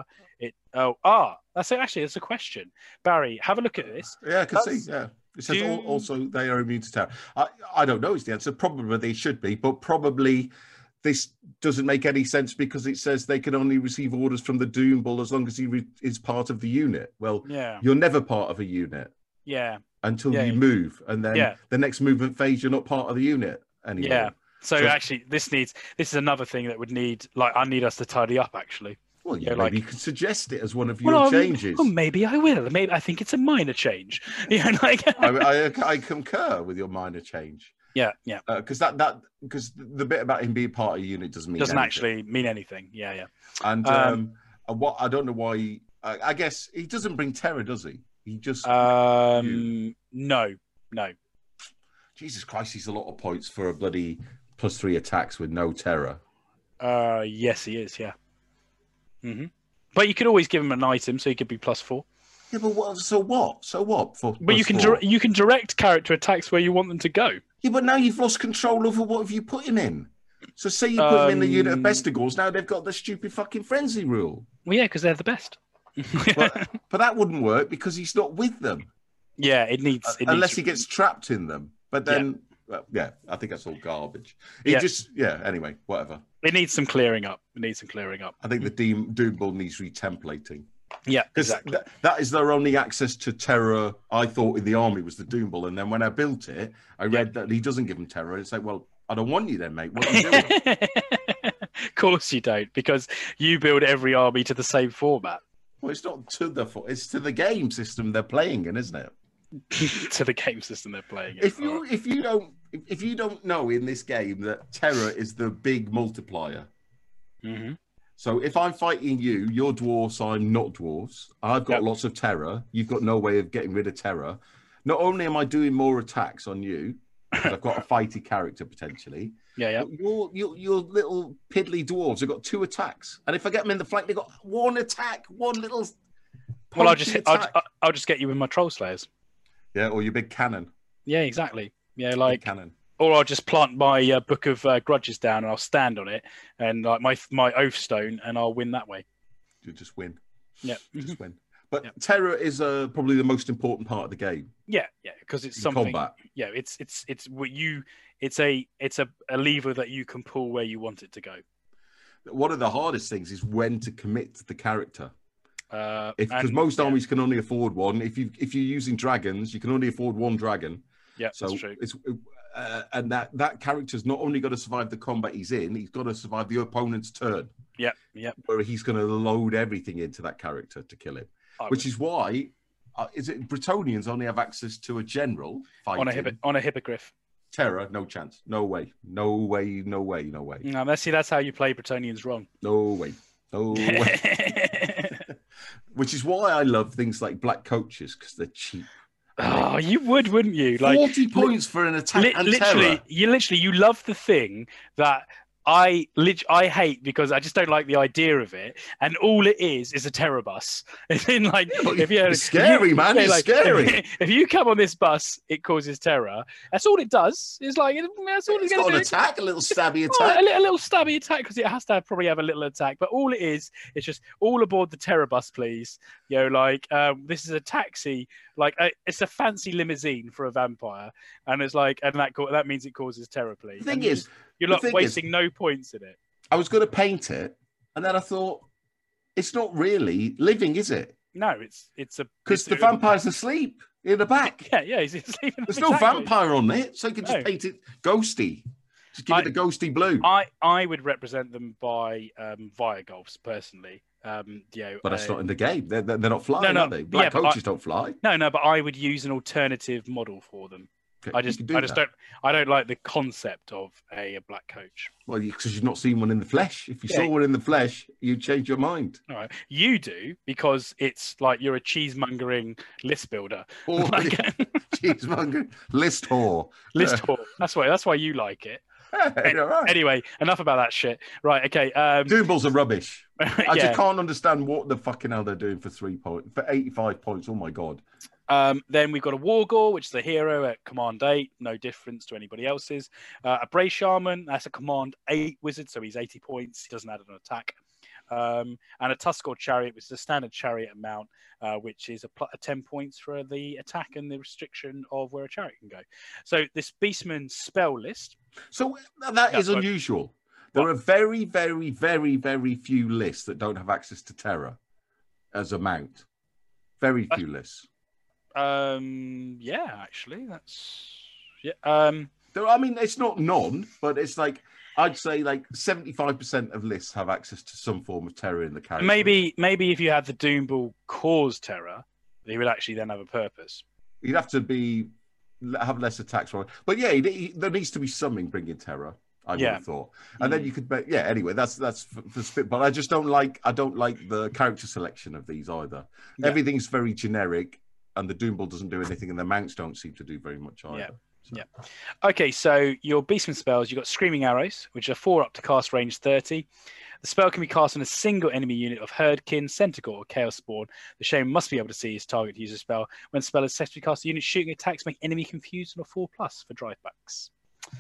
That's a question. Barry, have a look at this. Yeah, I can see. Yeah, it says also they are immune to terror. I don't know is the answer. Probably they should be, but probably this doesn't make any sense because it says they can only receive orders from the Doom Bull as long as he is part of the unit. Well, you're never part of a unit. Yeah. Until you move, and then the next movement phase, you're not part of the unit anymore. Yeah. So actually, this is another thing that would need, I need us to tidy up, actually. Well, maybe you could suggest it as one of your changes. Well, maybe I will. Maybe I think it's a minor change. I concur with your minor change. Yeah. Because because the bit about him being part of a unit doesn't actually mean anything. Yeah. And what I don't know why. I guess he doesn't bring terror, does he? He just no. Jesus Christ, he's a lot of points for a bloody +3 attacks with no terror. Yes, he is. Yeah. Mm-hmm. But you could always give him an item, so he could be +4. Yeah, but so what? But you can direct character attacks where you want them to go. Yeah, but now you've lost control over what have you put him in. So say you put him in the unit of Bestigors, now they've got the stupid fucking frenzy rule. Well, yeah, because they're the best. but that wouldn't work because he's not with them. Yeah, it needs unless he gets trapped in them. But then, I think that's all garbage. Anyway, whatever. It needs some clearing up. I think the Doom Bull needs retemplating. Yeah, exactly. That is their only access to terror. I thought in the army was the Doom Bull, and then when I built it, I read that he doesn't give them terror. It's like, well, I don't want you then, mate. What are you doing? Of course you don't, because you build every army to the same format. Well, it's not it's to the game system they're playing in, isn't it? To the game system they're playing. If you don't know in this game that terror is the big multiplier. Mm-hmm. So if I'm fighting you, you're dwarves, I'm not dwarves. I've got lots of terror. You've got no way of getting rid of terror. Not only am I doing more attacks on you, because I've got a fighty character potentially. Yeah. Your little piddly dwarves have got 2 attacks, and if I get them in the flank, they've got 1 attack, one little. Well, I'll just get you with my troll slayers. Yeah, or your big cannon. Yeah, exactly. Yeah, like cannon. Or I'll just plant my book of grudges down, and I'll stand on it, and like my oath stone, and I'll win that way. You just win. Yeah, just win. But terror is probably the most important part of the game. Yeah, because it's something. Combat. Yeah, it's what you. It's a lever that you can pull where you want it to go. One of the hardest things is when to commit to the character. Because most armies can only afford one. If you're using dragons, you can only afford 1 dragon. Yeah, so that's true. It's and that character's not only got to survive the combat he's in, he's got to survive the opponent's turn. Yeah. Where he's going to load everything into that character to kill him. Which is why, is it Bretonnians only have access to a general fighting on a hippogriff? Terror, no chance, no way. No, let's see. That's how you play Bretonnians wrong. No way. Which is why I love things like black coaches, because they're cheap. Oh, you would, wouldn't you? Like 40 points for an attack and terror. You love the thing that I hate because I just don't like the idea of it, and all it is a terror bus. It's in like it's scary, man. It's scary. If you come on this bus, it causes terror. That's all it does. It's like that's all it's going to do. Attack, a little stabby attack, a little stabby attack because it has to probably have a little attack. But all it is just all aboard the terror bus, please. This is a taxi. It's a fancy limousine for a vampire, and it's like, and that means it causes terror, please. The thing is. You're not wasting no points in it. I was going to paint it, and then I thought, it's not really living, is it? No, it's because the vampire's asleep in the back. Yeah, he's asleep. There's no vampire on it, so you can just paint it ghosty. Just give it a ghosty blue. I would represent them by Via Golfs personally. But that's not in the game. They're not flying, are they? Black coaches don't fly. No, but I would use an alternative model for them. I don't like the concept of a black coach. Well, because you've not seen one in the flesh. If you saw one in the flesh, you'd change your mind. All right, you do because it's like you're a cheesemongering list builder. Cheesemonger list whore. List whore. That's why you like it. Right. Anyway, enough about that shit. Right, okay. Doomballs are rubbish. I just can't understand what the fucking hell they're doing for 85 points. Oh my god. Then we've got a Wargore, which is a hero at Command 8, no difference to anybody else's. A Bray Shaman, that's a Command 8 wizard, so he's 80 points. He doesn't add an attack. And a Tuskor Chariot, which is a standard chariot mount, which is a 10 points for the attack and the restriction of where a chariot can go. So this Beastman spell list. So that is unusual. There are very, very, very, very few lists that don't have access to Terror as a mount. Very few lists. Actually, that's I mean, it's not none, but it's like I'd say like 75% of lists have access to some form of terror in the character. Maybe if you had the Doomball cause terror, they would actually then have a purpose. You'd have to have less attacks for it, but there needs to be something bringing terror. I would have thought, and then you could, anyway, that's for spit. But I just don't like the character selection of these either. Yeah. Everything's very generic. And the Doomball doesn't do anything, and the mounts don't seem to do very much either. Yeah. Okay, so your Beastman spells, you've got Screaming Arrows, which are 4 up to cast range 30. The spell can be cast on a single enemy unit of Herdkin, Centaur, or Chaos Spawn. The Shaman must be able to see his target user spell. When the spell is successfully cast, the unit shooting attacks make enemy confused on a 4+ for drivebacks.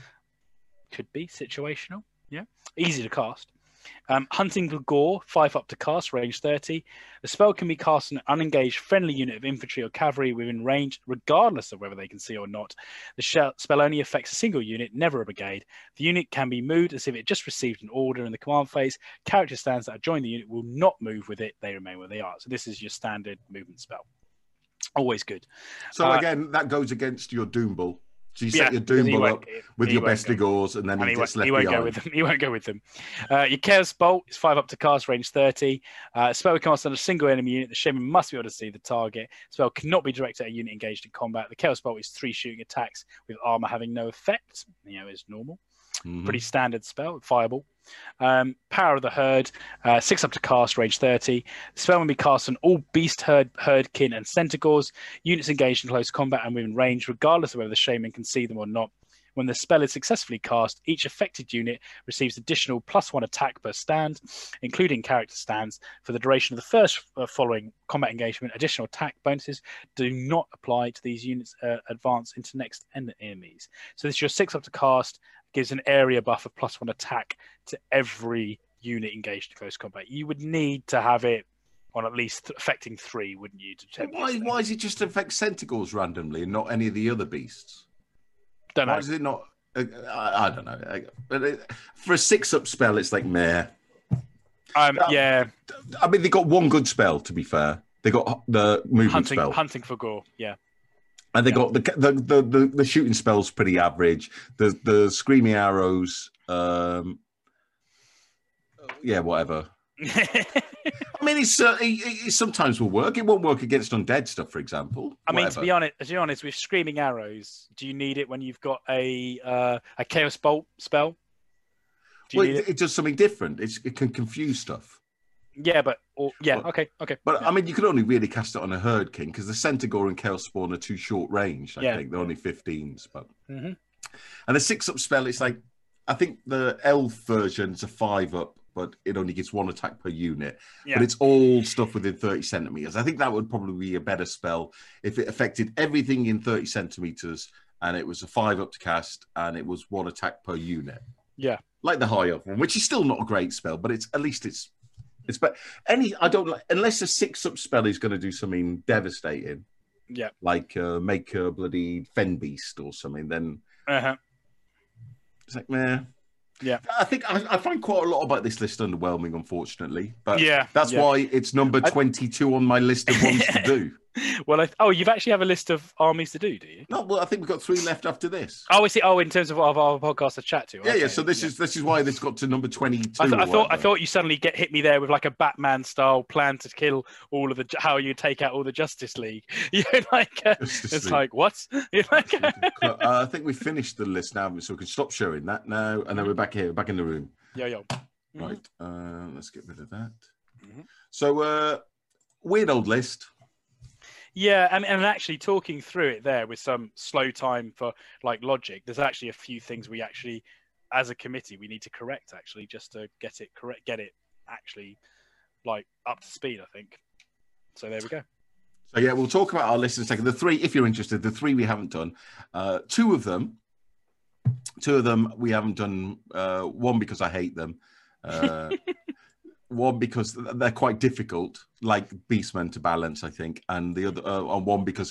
Could be situational. Yeah. Easy to cast. Hunting the Gore, 5 up to cast, range 30. The spell can be cast on an unengaged friendly unit of infantry or cavalry within range, regardless of whether they can see or not. The spell only affects a single unit, never a brigade. The unit can be moved as if it just received an order in the command phase. Character stands that have joined the unit will not move with it. They remain where they are. So this is your standard movement spell. Always good. So again, that goes against your Doomball. So you set your Doomball up with your Bestigors, and then he gets left behind. He won't go with them. Your Chaos Bolt is 5 up to cast, range 30. Spell cast on a single enemy unit. The Shaman must be able to see the target. Spell cannot be directed at a unit engaged in combat. The Chaos Bolt is 3 shooting attacks with armor having no effect. It's normal. Mm-hmm. Pretty standard spell, fireball. Power of the Herd, 6 up to cast, range 30. The spell will be cast on all beast herdkin and centaurs, units engaged in close combat and within range, regardless of whether the Shaman can see them or not. When the spell is successfully cast, each affected unit receives additional +1 attack per stand, including character stands. For the duration of the first following combat engagement, additional attack bonuses do not apply to these units advance into next enemies. So this is your 6 up to cast, gives an area buff of +1 attack to every unit engaged in close combat. You would need to have it on at least affecting 3, wouldn't you? Why does it just affect centaurs randomly and not any of the other beasts? Don't know. Why does it not? I don't know. But for a 6-up spell, it's like meh. Yeah. I mean, they got one good spell. To be fair, they got the movement spell, hunting for gore. Yeah. And they got the shooting spells pretty average. The screaming arrows, whatever. I mean, it sometimes will work. It won't work against undead stuff, for example. I mean, to be honest, with screaming arrows, do you need it when you've got a Chaos Bolt spell? It does something different. It can confuse stuff. Yeah, but But- okay. But I mean, you could only really cast it on a Herd King because the Centaur and Chaos Spawn are too short range. I Yeah. think they're only 15s, but hmm and the 6-up spell, it's like I think the Elf version's a 5-up, but it only gets 1 attack per unit. Yeah. But it's all stuff within 30 centimeters. I think that would probably be a better spell if it affected everything in 30 centimeters and it was a 5-up to cast and it was 1 attack per unit. Yeah. Like the high up one, which is still not a great spell, but it's at least it's but I don't like unless a 6-up spell is going to do something devastating. Yeah. Like make a bloody Fen Beast or something, then it's like meh. Yeah. I think I find quite a lot about this list underwhelming, unfortunately. But Yeah, that's yeah. why it's number 22 on my list of ones to do. Well, you've actually have a list of armies to do you? No, well, I think we've got 3 left after this. Oh, I see. Oh, in terms of our podcast to chat to. Yeah, Okay. yeah. So this is why this got to number 22. I or whatever. thought you suddenly hit me there with like a Batman style plan to kill all of how you take out all the Justice League. You're like, Justice it's League. like what? You're like, I think we finished the list now, so we can stop showing that now, and then we're back here, back in the room. yo. Right. Let's get rid of that. Mhm. So, weird old list. Yeah, and actually talking through it there with some slow time for like logic, there's actually a few things we actually, as a committee, we need to correct actually just to get it actually like up to speed, I think. So there we go. So yeah, we'll talk about our list in a second. The 3, if you're interested, the 3 we haven't done. 2 of them we haven't done. 1 because I hate them. 1 because they're quite difficult, like Beastmen to balance, I think, and the other on 1 because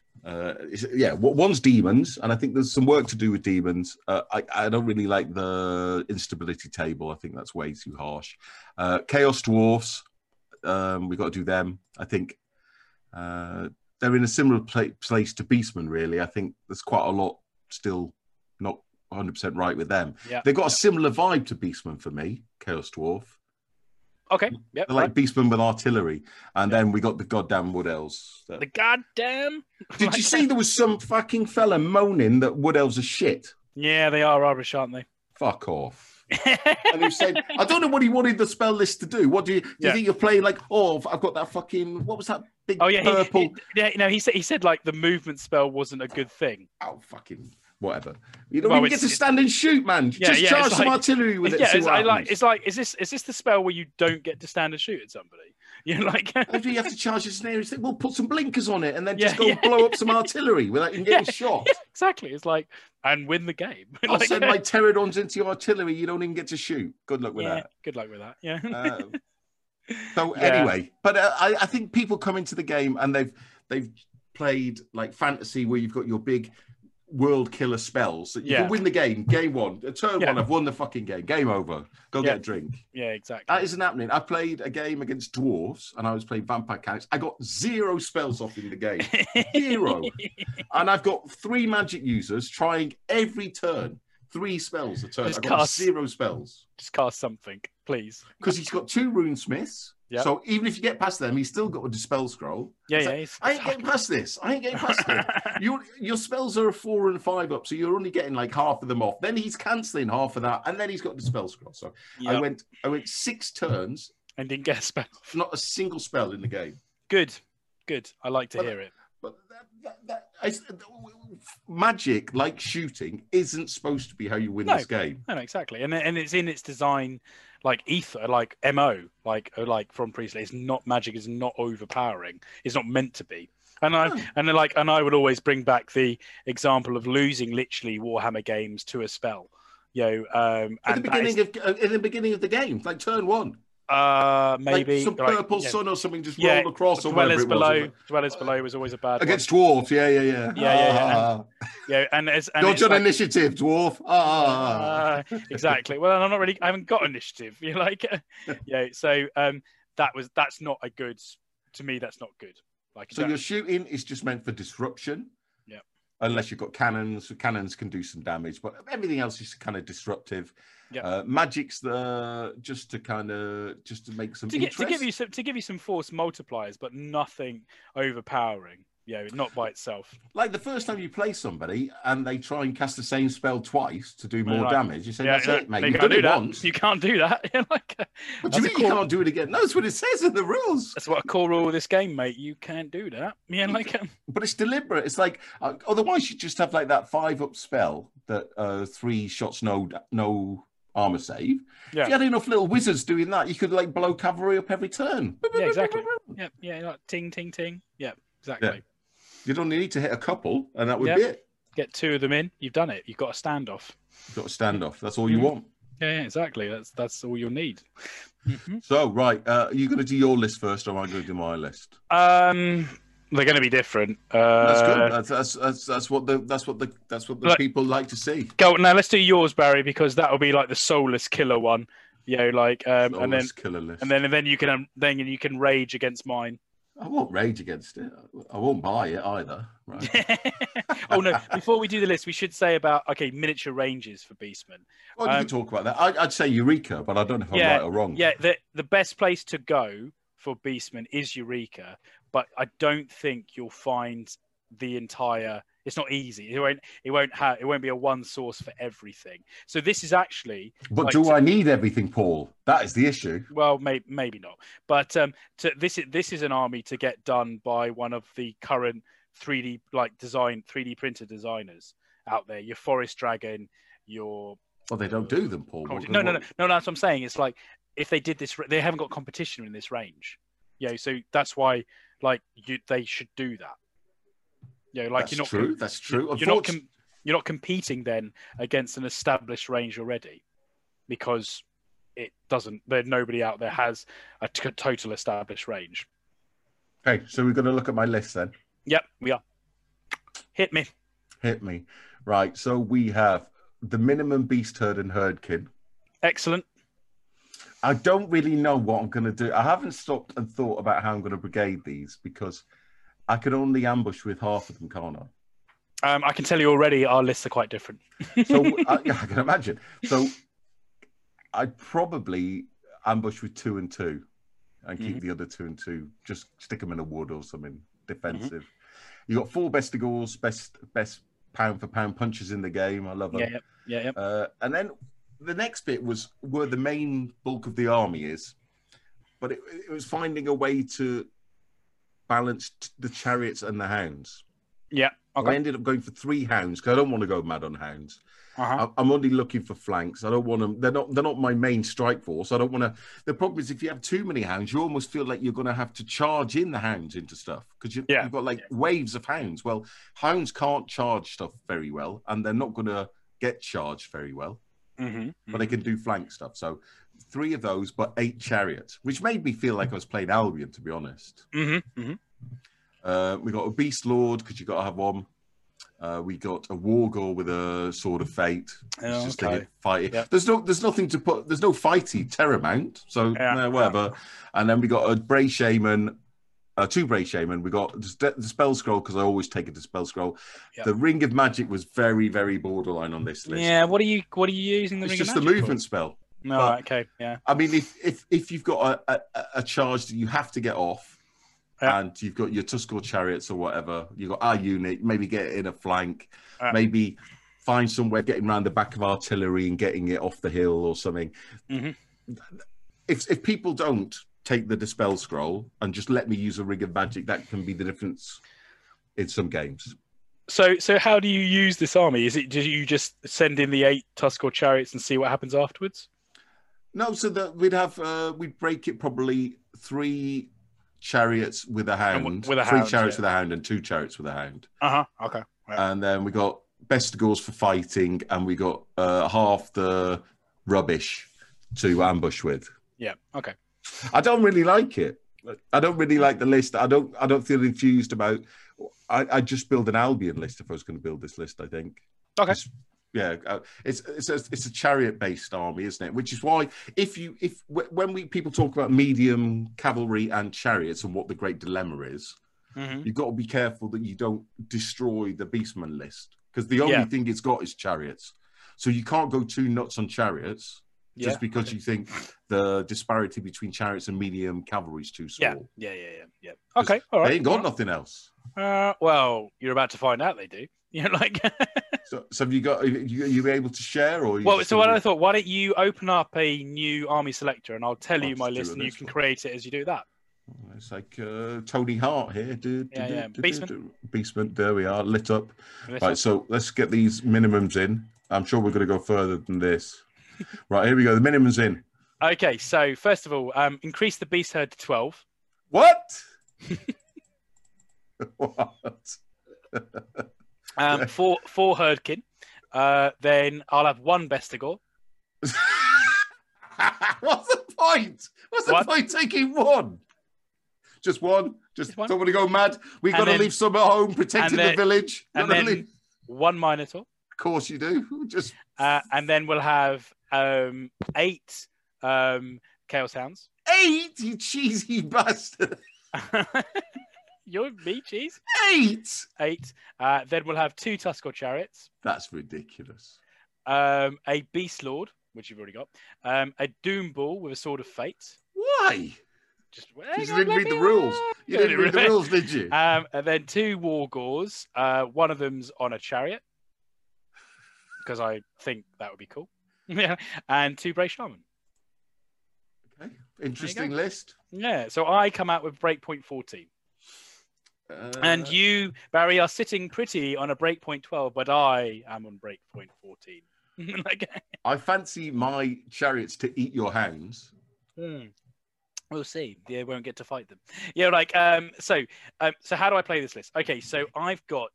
one's demons, and I think there's some work to do with demons. I don't really like the instability table. I think that's way too harsh. Chaos Dwarfs, we've got to do them. I think they're in a similar place to Beastmen, really. I think there's quite a lot still not 100% right with them. Yeah, They've got a similar vibe to Beastmen for me, Chaos Dwarf. Okay. Yep. They're like Beastmen with artillery. And then we got the goddamn Wood Elves. The goddamn. Did you see there was some fucking fella moaning that Wood Elves are shit? Yeah, they are rubbish, aren't they? Fuck off. And he said, I don't know what he wanted the spell list to do. What do you think you're playing like, I've got that fucking, what was that big purple? He said like the movement spell wasn't a good thing. Oh, fucking whatever. You don't even get to stand and shoot, man. Just charge some artillery with it. Yeah, it's like, is this the spell where you don't get to stand and shoot at somebody? You're like, after you have to charge a snare, you think, well, put some blinkers on it and then just go blow up some artillery without even getting shot. Yeah, exactly. It's like, and win the game. I'll send my pterodons into your artillery. You don't even get to shoot. Good luck with that. Good luck with that. Yeah. Anyway, but I think people come into the game and they've played like fantasy where you've got your big world killer spells that you can win the game. Game 1, turn 1, I've won the fucking game. Game over. Go get a drink. Yeah, exactly. That isn't happening. I played a game against dwarves and I was playing vampire counts. I got 0 spells off in the game. 0. And I've got 3 magic users trying every turn. 3 spells a turn. I've got 0 spells. Just cast something, please. Because he's got 2 rune smiths. Yep. So even if you get past them, he's still got a dispel scroll. Yeah. I ain't getting past this. Your spells are a 4 and 5 up, so you're only getting like half of them off. Then he's cancelling half of that, and then he's got dispel scroll. So I went 6 turns and didn't get a spell. Not a single spell in the game. Good. I like to hear it. But magic, like shooting, isn't supposed to be how you win this game. No, exactly. And it's in its design, like ether, like MO, like from Priestley. It's not magic. Is not overpowering. It's not meant to be. And I would always bring back the example of losing literally Warhammer games to a spell. In the beginning of the game, like turn 1. Maybe like some purple sun or something just rolled across. Or Dwellers Below was always a bad against one. dwarves. Yeah. And dodge on initiative, dwarf. Exactly. Well, I haven't got initiative. You're like, So that's not a good. To me, that's not good. Like, so your shooting is just meant for disruption. Yeah. Unless you've got cannons, cannons can do some damage, but everything else is kind of disruptive. Yeah. Magic's just to make some interest. to give you some force multipliers, but nothing overpowering. not by itself. Like the first time you play somebody and they try and cast the same spell twice to do more damage, you say, "That's it, mate. You've done it once. You can't do that." What do you mean you can't do it again? No, that's what it says in the rules. That's what a core rule of this game, mate. You can't do that. But it's deliberate. It's like otherwise you just have like that 5-up spell that 3 shots, no armor save. Yeah. If you had enough little wizards doing that, you could like blow cavalry up every turn. Yeah, exactly. Like ting, ting, ting. Yeah, exactly. Yeah. You'd only need to hit a couple, and that would be it. Get 2 of them in. You've done it. You've got a standoff. You've got a standoff. That's all you want. Yeah, exactly. That's all you'll need. Mm-hmm. So, right, are you going to do your list first, or am I going to do my list? They're going to be different. That's good. That's what the people like to see. Go now. Let's do yours, Barry, because that will be like the soulless killer one. Soulless killer list. and then you can rage against mine. I won't rage against it. I won't buy it either. Right. Oh no! Before we do the list, we should say about miniature ranges for Beastmen. Well, you can talk about that. I'd say Eureka, but I don't know if I'm right or wrong. Yeah, the best place to go for Beastmen is Eureka, but I don't think you'll find the entire. It's not easy. It won't be a one source for everything. So this is actually. But do I need everything, Paul? That is the issue. Well, maybe not. But this is an army to get done by one of the current 3D printed designers out there. Your Forest Dragon, your. Well, they don't do them, Paul. No. That's what I'm saying. It's like if they did this, they haven't got competition in this range. So that's why they should do that. That's true. That's true. You're not competing then against an established range already, because it doesn't. Nobody out there has a total established range. Okay, so we're going to look at my list then. Yep, we are. Hit me. Right. So we have the minimum beast herd and herdkin. Excellent. I don't really know what I'm going to do. I haven't stopped and thought about how I'm going to brigade these because. I could only ambush with half of them, can't I? I can tell you already our lists are quite different. So I can imagine. So I'd probably ambush with 2 and 2 and keep the other 2 and 2. Just stick them in a wood or something defensive. Mm-hmm. You got 4 Bestigors, best pound for pound punches in the game. I love them. Yeah. And then the next bit was where the main bulk of the army is, but it was finding a way to balanced the chariots and the hounds. Yeah. Okay. I ended up going for 3 hounds because I don't want to go mad on hounds. I'm only looking for flanks. I don't want them. They're not my main strike force. I don't want to. The problem is if you have too many hounds, you almost feel like you're going to have to charge in the hounds into stuff because you've got waves of hounds. Well, hounds can't charge stuff very well, and they're not going to get charged very well. But they can do flank stuff. So 3 of those, but 8 chariots, which made me feel like I was playing Albion, to be honest. We got a Beast Lord, because you got to have one. We got a Wargore with a Sword of Fate. Just to fight it. Yep. There's nothing to put. There's no fighty Terror Mount, so whatever. And then we got a Bray Shaman. 2 Bray Shaman. We got the Spell Scroll because I always take it to Spell Scroll. Yep. The Ring of Magic was very, very borderline on this list. Yeah, what are you using the Ring of Magic? It's just the movement spell. No, but, okay, yeah. I mean, if you've got a charge that you have to get off, and you've got your Tuscarora chariots or whatever, you've got our unit, maybe get it in a flank, maybe find somewhere getting around the back of artillery and getting it off the hill or something. If people don't take the Dispel Scroll and just let me use a Ring of Magic, that can be the difference in some games. So how do you use this army? Do you just send in the 8 Tuscarora chariots and see what happens afterwards? No, so that we'd break it probably 3 chariots with a hound, 3 chariots with a hound, and 2 chariots with a hound. Okay. Yeah. And then we got Bestigors for fighting, and we got half the rubbish to ambush with. Yeah. Okay. I don't really like it. I don't really like the list. I don't feel infused about. I just build an Albion list if I was going to build this list. I think. Okay. It's a chariot based army, isn't it? Which is why when people talk about medium cavalry and chariots and what the great dilemma is, you've got to be careful that you don't destroy the Beastman list because the only thing it's got is chariots. So you can't go too nuts on chariots Yeah, just because you think the disparity between chariots and medium cavalry is too small. Yeah. Okay, all right. They ain't got nothing else. Well, you're about to find out they do. Like. So have you got? Are you able to share, or? Well, so what I thought, why don't you open up a new army selector, and I'll tell you my just do list, a and you list can one. create it as you do that. It's like Tony Hart here. Beastman. Beastman. There we are, lit up. Lit Right, up. so let's get these minimums in. I'm sure we're going to go further than this. Right, here we go. The minimums in. Okay, so first of all, increase the beast herd to 12. What? What? Four herdkin. Then I'll have one Bestigor. What's the point? What's the point taking one? Just one? Just one. don't want to go mad? We got to leave some at home, protecting the village. And then one Minotaur. Of course you do. Just and then we'll have 8 Chaos Hounds. 8, you cheesy bastard. You're me, cheese. 8. Then we'll have 2 Tuskor chariots. That's ridiculous. A Beast Lord, which you've already got. A Doom Bull with a Sword of Fate. Why? Just you didn't read the rules. You didn't read the rules, did you? And then 2 War Gores. One of them's on a chariot, because I think that would be cool. Yeah. And 2 Brave Shaman. Okay. Interesting list. Yeah. So I come out with Breakpoint 14. And you, Barry, are sitting pretty on a Breakpoint 12, but I am on Breakpoint 14. I fancy my chariots to eat your hounds. We'll see. They won't get to fight them. Yeah, so how do I play this list? Okay, so I've got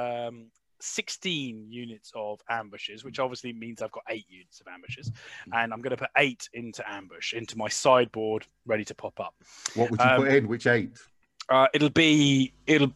16 units of ambushes, which obviously means I've got 8 units of ambushes, and I'm going to put 8 into ambush into my sideboard, ready to pop up. What would you put in? Which 8? It'll be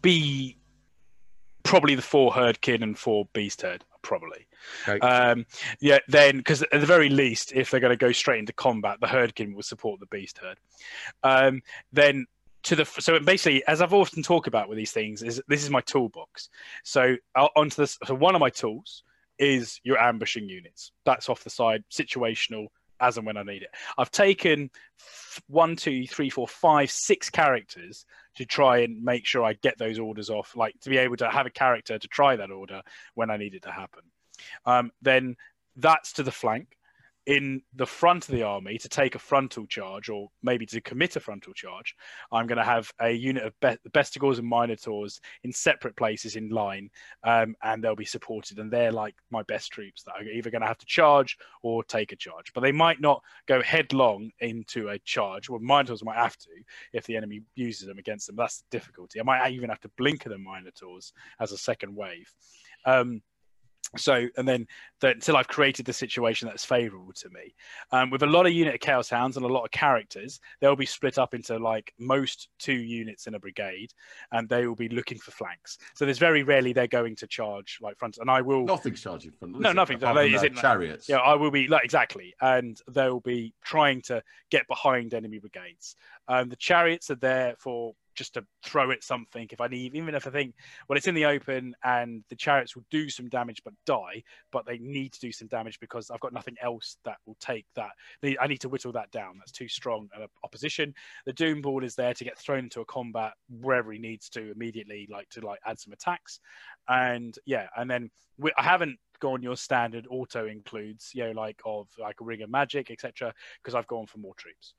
probably the 4 herdkin and 4 beast herd, probably. Okay. Then because at the very least, if they're going to go straight into combat, the herdkin will support the beast herd. Then so basically, as I've often talked about with these things, this is my toolbox. So onto this. So one of my tools is your ambushing units. That's off the side, situational, as and when I need it. I've taken 1, 2, 3, 4, 5, 6 characters to try and make sure I get those orders off, like to be able to have a character to try that order when I need it to happen. Then that's to the flank. In the front of the army, to take a frontal charge, or maybe to commit a frontal charge, I'm going to have a unit of Bestigors and Minotaurs in separate places in line, and they'll be supported. And they're like my best troops that are either going to have to charge or take a charge. But they might not go headlong into a charge. Well, Minotaurs might have to if the enemy uses them against them. That's the difficulty. I might even have to blinker the Minotaurs as a second wave. So, and then until I've created the situation that's favourable to me. With a lot of unit of Chaos Hounds and a lot of characters, they'll be split up into like most 2 units in a brigade, and they will be looking for flanks. So there's very rarely they're going to charge like front, and I will. Nothing's charging front. No, nothing. Chariots. Yeah, I will be exactly, and they'll be trying to get behind enemy brigades. The chariots are there for just to throw it something if I need, even if I think, well, it's in the open and the chariots will do some damage but die, but they need to do some damage because I've got nothing else that will take that. I need to whittle that down. That's too strong an opposition. The Doom Ball is there to get thrown into a combat wherever he needs to immediately, like add some attacks. And yeah, and then I haven't gone your standard auto includes, like a Ring of Magic, etc., because I've gone for more troops.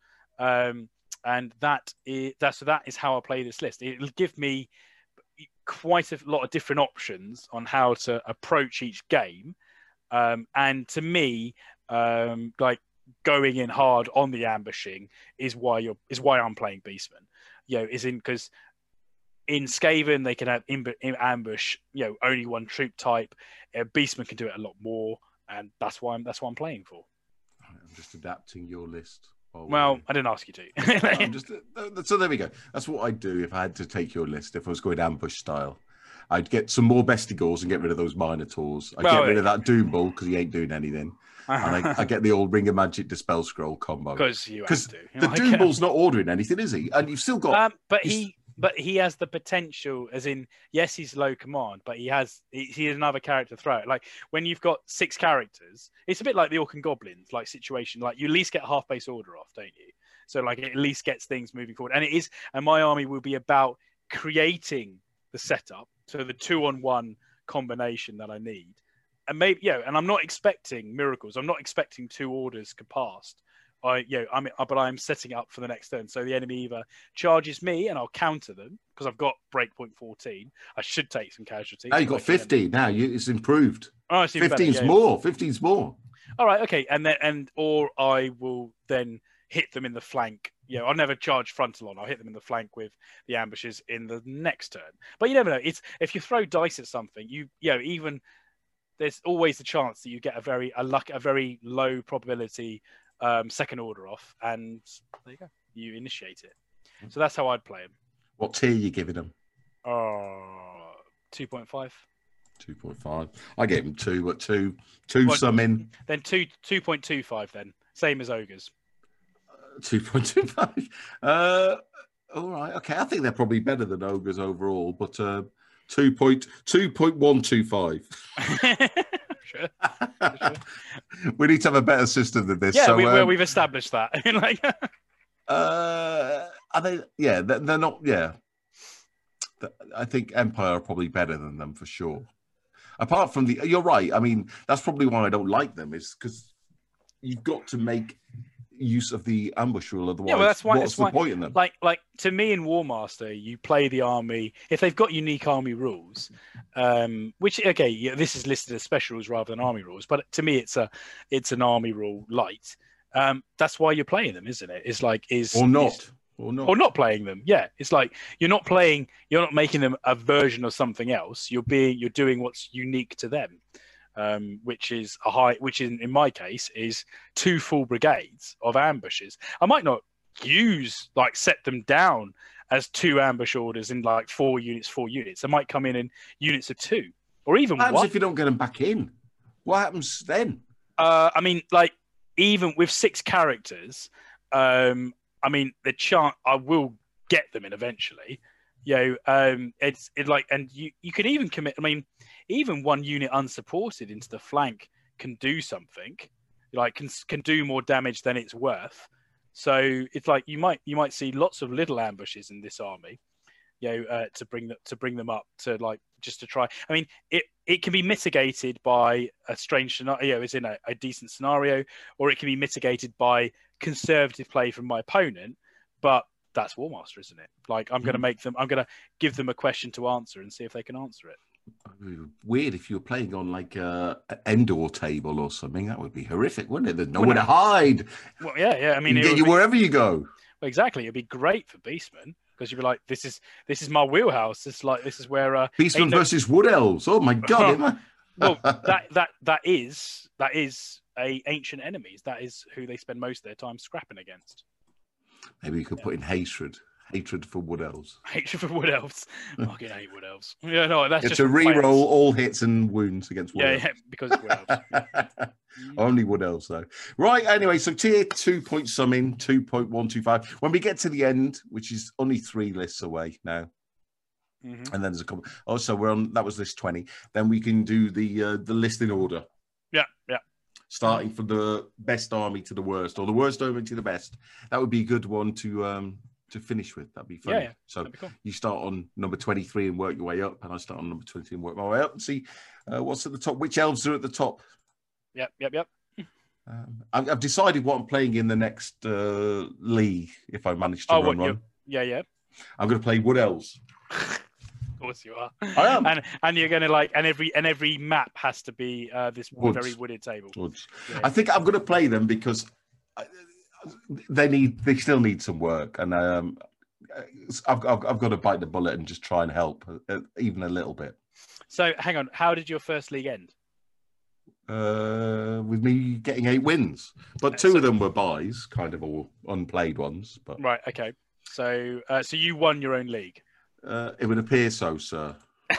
And that is how I play this list. It'll give me quite a lot of different options on how to approach each game. And to me, like going in hard on the ambushing is why I'm playing Beastman. Because in Skaven they can have ambush, only one troop type. Beastman can do it a lot more, and that's why I'm playing for. I'm just adapting your list. Well, I didn't ask you to. So there we go. That's what I'd do if I had to take your list. If I was going ambush style, I'd get some more Bestigors and get rid of those Minotaurs. I'd get rid of that Doom Bull because he ain't doing anything. And I get the old Ring of Magic Dispel Scroll combo. Because the Doom Bull's not ordering anything, is he? And you've still got. But but he has the potential, as in, yes, he's low command, but he is another character throw. Like when you've got 6 characters, it's a bit like the Orc and Goblins like situation. Like you at least get a half base order off, don't you? So like it at least gets things moving forward. And my army will be about creating the setup, so the 2-on-1 combination that I need. And maybe, and I'm not expecting miracles. I'm not expecting 2 orders past. But I'm setting up for the next turn. So the enemy either charges me and I'll counter them because I've got breakpoint 14. I should take some casualties. Now you've got 15. Now it's improved. Oh, it's 15's more. 15's more. All right, okay, or I will then hit them in the flank. I'll never charge frontal on. I'll hit them in the flank with the ambushes in the next turn. But you never know. It's if you throw dice at something, even there's always the chance that you get a very low probability second order off, and there you go. You initiate it. So that's how I'd play him. What tier are you giving him? 2.5. 2.5. I gave him 2, but two summon. Then 2.25. Then same as ogres. 2.25. All right. Okay. I think they're probably better than ogres overall, but 2.125. Sure. We need to have a better system than this. Yeah, so, we've established that. are they? Yeah, they're not. Yeah, I think Empire are probably better than them for sure. Apart from you're right. I mean, that's probably why I don't like them. Is because you've got to make use of the ambush rule. Otherwise, that's why. What's the point in them? Like to me in Warmaster, you play the army if they've got unique army rules. Which this is listed as special rules rather than army rules. But to me, it's an army rule light. That's why you're playing them, isn't it? It's like or not playing them. Yeah, it's like you're not making them a version of something else. You're doing what's unique to them. Which in my case is 2 full brigades of ambushes. I might not set them down as 2 ambush orders in like 4 units. I might come in units of 2 or even what happens 1. if you don't get them back in? What happens then? I mean, like even with 6 characters, I mean the chance I will get them in eventually. And you can even commit. I mean, even 1 unit unsupported into the flank can do something, like can do more damage than it's worth. So it's like you might see lots of little ambushes in this army, to bring them up to like just to try. I mean, it can be mitigated by a strange scenario, is in a decent scenario, or it can be mitigated by conservative play from my opponent, but that's Warmaster, isn't it? Like I'm going to give them a question to answer and see if they can answer it. Weird if you were playing on like an Endor table or something. That would be horrific, wouldn't it? There's nowhere to hide. Well, yeah. I mean, get you wherever you go. Well, exactly. It'd be great for Beastmen because you'd be like, this is my wheelhouse. This is where Beastmen versus Wood Elves. Oh my god! Well, that is ancient enemies. That is who they spend most of their time scrapping against. Maybe you could put in hatred for Wood Elves. Hatred for Wood Elves. I fucking hate Wood Elves. Yeah, no, that's it's just a re-roll all hits and wounds against Wood Elves. Yeah, because of Wood Elves. Only Wood Elves, though. Right, anyway, so tier 2 point summing, 2.125. When we get to the end, which is only 3 lists away now, and then there's a couple. Oh, so we're on. That was list 20. Then we can do the list in order. Yeah. Starting from the best army to the worst, or the worst army to the best. That would be a good one to finish with. That'd be fun. Yeah. So cool. You start on number 23 and work your way up, and I start on number 23 and work my way up and see what's at the top. Which elves are at the top? Yep. I've decided what I'm playing in the next league if I manage to run one. Yeah. I'm going to play Wood Elves. Of course you are. I am. And you're going to every map has to be this Woods. Very wooded table. Woods. Yeah. I think I'm going to play them because they still need some work, and I've got to bite the bullet and just try and help even a little bit. So hang on, how did your first league end? With me getting 8 wins, but 2 of them were buys, kind of, or unplayed ones. But right, okay. So you won your own league. It would appear so, sir.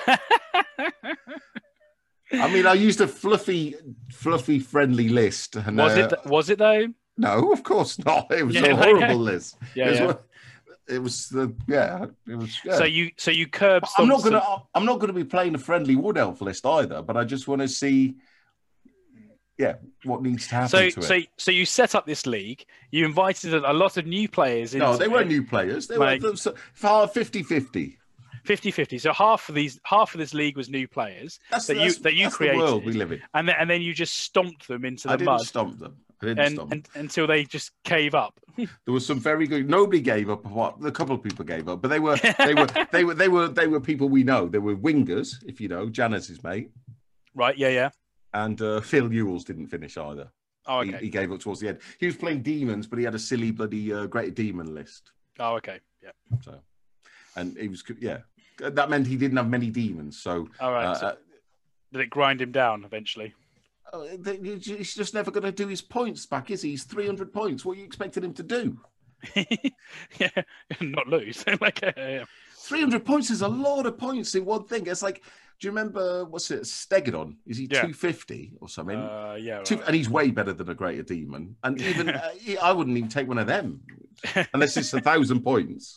I mean, I used a fluffy, friendly list. And, was it though? No, of course not. It was a horrible list. Yeah. It was the yeah. It was. Yeah. So you curb. I'm not gonna be playing a friendly wood elf list either. But I just want to see, what needs to happen to it. So you set up this league. You invited a lot of new players. No, they weren't new players. They were 50-50. 50-50. So half of this league was new players that you created. The world we live in. And then you just stomped them into the mud. I didn't stomp them. Until they just cave up. There was some very good. Nobody gave up. A couple of people gave up, but they were people we know. They were wingers, if you know, Janice's mate. Right. Yeah. And Phil Ewells didn't finish either. Oh, okay. He gave up towards the end. He was playing demons, but he had a silly bloody Greater Demon list. Oh, okay. Yeah. So, and he was that meant he didn't have many demons. So, all right. So did it grind him down eventually? He's just never going to do his points back, is he? He's 300 points. What are you expecting him to do? Yeah, not lose. 300 points is a lot of points in one thing. It's like, do you remember, what's it, Stegadon? Is he 250 or something? Yeah. And he's way better than a Greater Demon. And even, I wouldn't even take one of them, unless it's 1,000 points.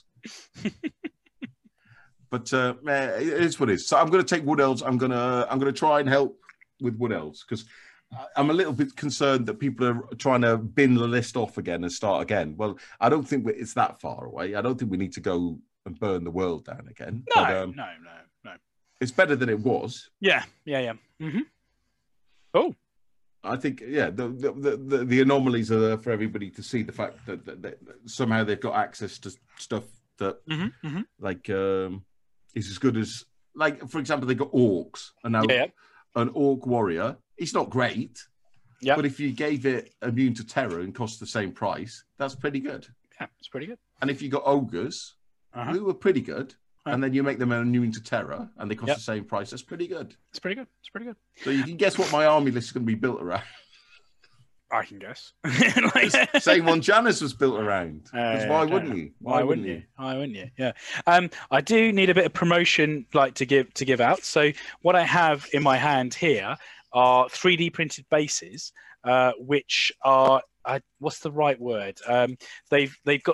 But it is what it is. So I'm going to take Wood Elves. I'm going to try and help with Wood Elves, because I'm a little bit concerned that people are trying to bin the list off again and start again. Well, I don't think it's that far away. I don't think we need to go and burn the world down again. No. It's better than it was. Yeah. Mm-hmm. Oh, I think the anomalies are there for everybody to see. The fact that somehow they've got access to stuff that like is as good as, like, for example, they got orcs, and now an orc warrior. He's not great, but if you gave it immune to terror and cost the same price, that's pretty good. Yeah, it's pretty good. And if you got ogres, who are pretty good, and then you make them immune to terror and they cost the same price, that's pretty good. It's pretty good. So you can guess what my army list is going to be built around. I can guess. Same one Janice was built around. Why wouldn't you? Why wouldn't you? Yeah. I do need a bit of promotion, to give out. So what I have in my hand here are 3D printed bases, which are what's the right word? The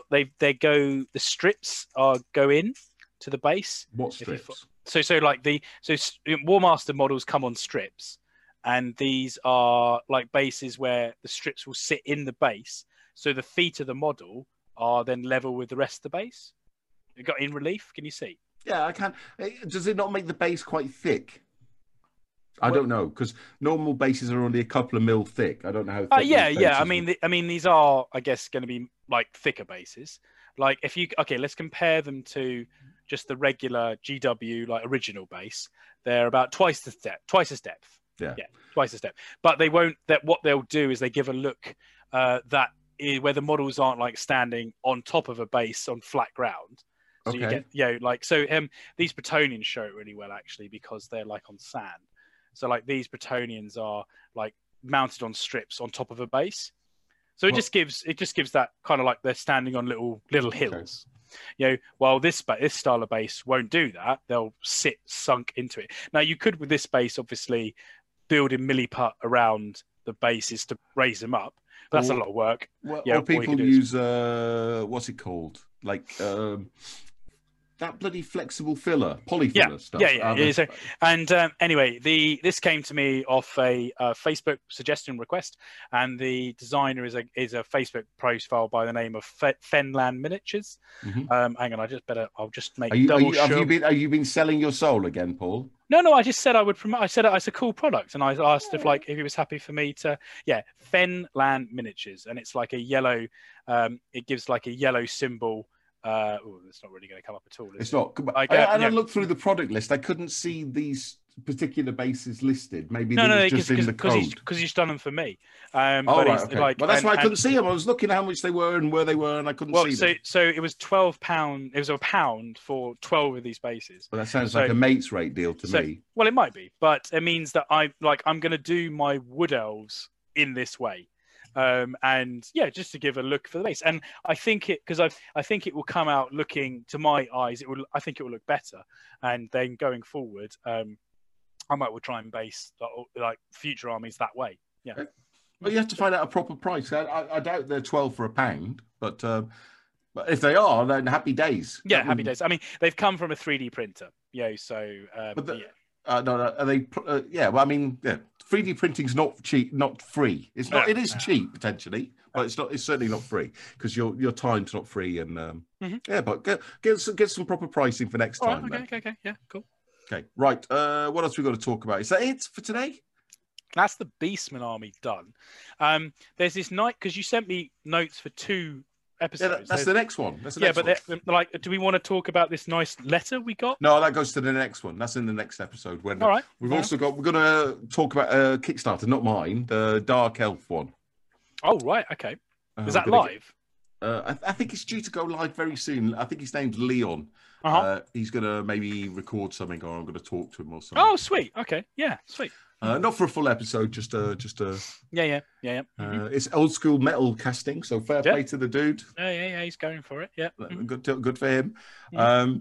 strips go in to the base. What strips? So War Master models come on strips. And these are like bases where the strips will sit in the base. So the feet of the model are then level with the rest of the base. It got in relief. Can you see? Yeah, I can. Does it not make the base quite thick? I don't know, because normal bases are only a couple of mil thick. I don't know how thick. Yeah. I mean, these are, I guess, going to be like thicker bases. Like let's compare them to just the regular GW like original base. They're about twice as depth. Yeah, twice as depth. But they won't. What they'll do is they give a look where the models aren't like standing on top of a base on flat ground. So you get these Bretonnians show it really well actually, because they're like on sand. So like these Bretonnians are like mounted on strips on top of a base. So it just gives that kind of like they're standing on little hills. While this style of base won't do that, they'll sit sunk into it. Now you could, with this base, obviously build in milliput around the bases to raise them up, but that's a lot of work. Or people use what's it called, like that bloody flexible filler, polyfiller stuff. So, and anyway, this came to me off a Facebook suggestion request, and the designer is a Facebook profile by the name of Fenland Miniatures. Hang on, I'll just make double sure. Have you been selling your soul again, Paul? No, I just said I would promote. I said it's a cool product, and I asked if he was happy for me to. Fenland Miniatures, and it's like a yellow. It gives like a yellow symbol. It's not really going to come up at all. It's not. I looked through the product list. I couldn't see these particular bases listed. Maybe just in the code. Because you've done them for me. Right. Okay. Well, that's why I couldn't see them. I was looking at how much they were and where they were, and I couldn't see them. So it was £12. It was £1 for 12 of these bases. Well, that sounds like a mate's rate deal to me. Well, it might be, but it means that I'm going to do my Wood Elves in this way. Just to give a look for the base, and I think it will come out looking, to my eyes, I think it will look better, and then going forward, I might try and base like future armies that way. Yeah, well, you have to find out a proper price. I doubt they're 12 for £1, but But if they are, then happy days. Yeah, That happy would- days. I mean, they've come from a 3D printer, so But the- yeah. No, are they? Yeah, well, I mean, yeah, 3D printing's not cheap, not free. It's not. No, It is no. cheap potentially, but it's not. It's certainly not free because your time's not free. And yeah, but get some proper pricing for next All time. right, then. okay, yeah, cool. Okay, right. What else we got to talk about? Is that it for today? That's the Beastman army done. There's this night because you sent me notes for 2 Yeah, episodes. that's the next one. That's the yeah, next but one. like, do we want to talk about this nice letter we got? No, that goes to the next one. That's in the next episode. When All right. we've fair also got. We're going to talk about Kickstarter, not mine, the Dark Elf one. enough. Oh, right. Okay. Is that we're gonna live? I think it's due to go live very soon. I think his name's Leon. Uh-huh. He's going to maybe record something, or I'm going to talk to him or something. Oh, sweet. Okay. Yeah, sweet. Not for a full episode, just a. Yeah. It's old school metal casting, so fair Yeah. play to the dude. Yeah. He's going for it. Yeah. Mhm. Good for him. Yeah.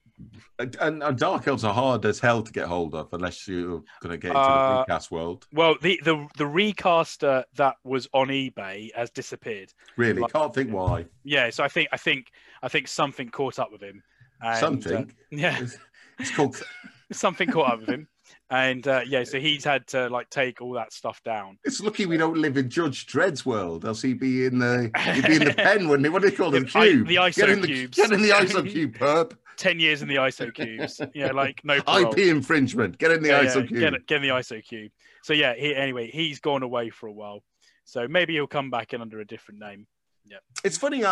And Dark Elves are hard as hell to get hold of unless you're going to get into the recast world. Well, the recaster that was on eBay has disappeared. Really, Like- can't think why. Yeah. So I think something caught up with him. And, Something. yeah. It's called. Something caught up with him. And so he's had to like take all that stuff down. It's lucky we don't live in Judge Dredd's world, else he'd be in the pen, wouldn't he? What do they call them? Cube. The ISO Get in cubes. Get in the ISO cube, perp. 10 years in the ISO cubes. Yeah, like no parole. IP infringement. Get in the ISO cube. Get in the ISO cube. So yeah, he's gone away for a while. So maybe he'll come back in under a different name. It's funny.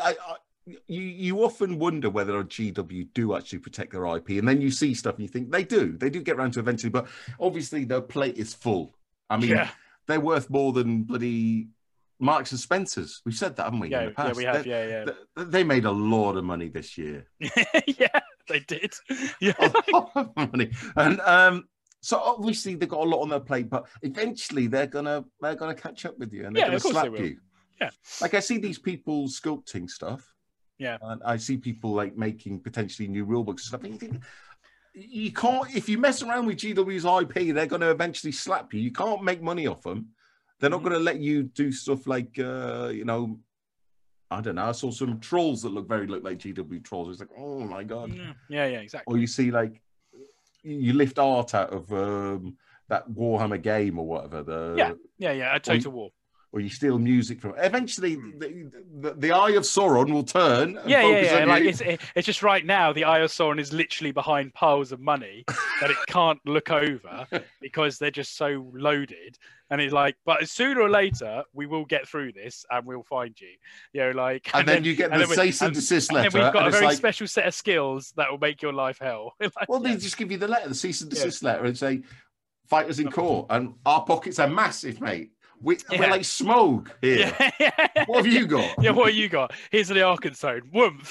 You often wonder whether a GW do actually protect their IP, and then you see stuff and you think they do get around to eventually, but obviously their plate is full. I mean, Yeah. they're worth more than bloody Marks and Spencers. We've said that, haven't we? in Yeah, the past? we have. Yeah. They made a lot of money this year. Yeah, they did. Yeah. A lot of money, and so obviously they've got a lot on their plate, but eventually they're gonna catch up with you and they're Yeah, gonna of course they slap will. you. Yeah. Like I see these people sculpting stuff. Yeah. And I see people like making potentially new rule books and stuff. And you think you can't, if you mess around with GW's IP, they're going to eventually slap you. You can't make money off them. They're not going to let you do stuff like, I don't know. I saw some trolls that look like GW trolls. It's like, oh my God. Yeah, exactly. Or you see like, you lift art out of that Warhammer game or whatever. Yeah, a Total War. Or you steal music from. Eventually, the eye of Sauron will turn. And Yeah. focus on Like you. it's just right now the Eye of Sauron is literally behind piles of money that it can't look over because they're just so loaded. And it's like, but sooner or later we will get through this and we'll find you. And then you get the cease and desist And letter. then we've got a it's very like, special set of skills that will make your life hell. Like, well, they just give you the letter, the cease and desist letter, and say, fight us in court. And our pockets are massive, mate. We're like Smoke here. Yeah. What have you got? Yeah, what have you got? Here's the Arkansas. Woomph.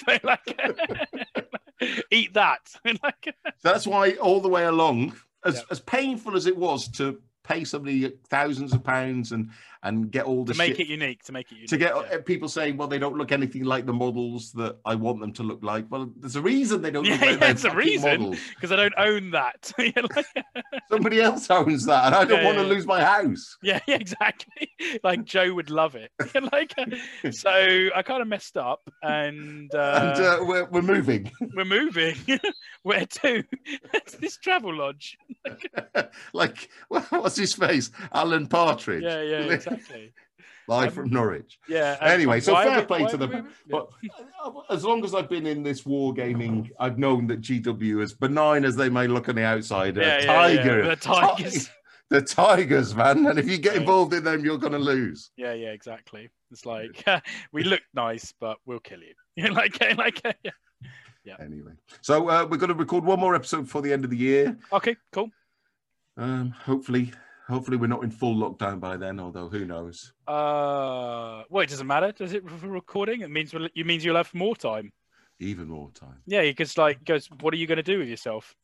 Eat that. So that's why all the way along, as painful as it was to pay somebody thousands of pounds and get all the to make shit, it unique. to get people saying, well, they don't look anything like the models that I want them to look like. Well, there's a reason they don't look like their it's a fucking reason models. because I don't own that. Somebody else owns that, and I don't want to yeah. lose my house. Yeah, exactly. Like Joe would love it. So I kind of messed up, and We're moving. we're moving. Where to? To this travel lodge. Like, what's his face? Alan Partridge. Yeah, exactly. Live from Norwich. Yeah. Anyway, so why are fair we- play why to are we them. moving? But as long as I've been in this wargaming, I've known that GW, as benign as they may look on the outside, are tiger. The tigers. The tigers, man. And if you get involved in them, you're going to lose. Yeah, exactly. It's like we look nice, but we'll kill you. Yeah. Anyway, so we're going to record one more episode before the end of the year. Okay, cool. Hopefully we're not in full lockdown by then, although who knows. Well, it doesn't matter, does it? For recording, it means you'll have more time. Even more time. Yeah, because what are you going to do with yourself?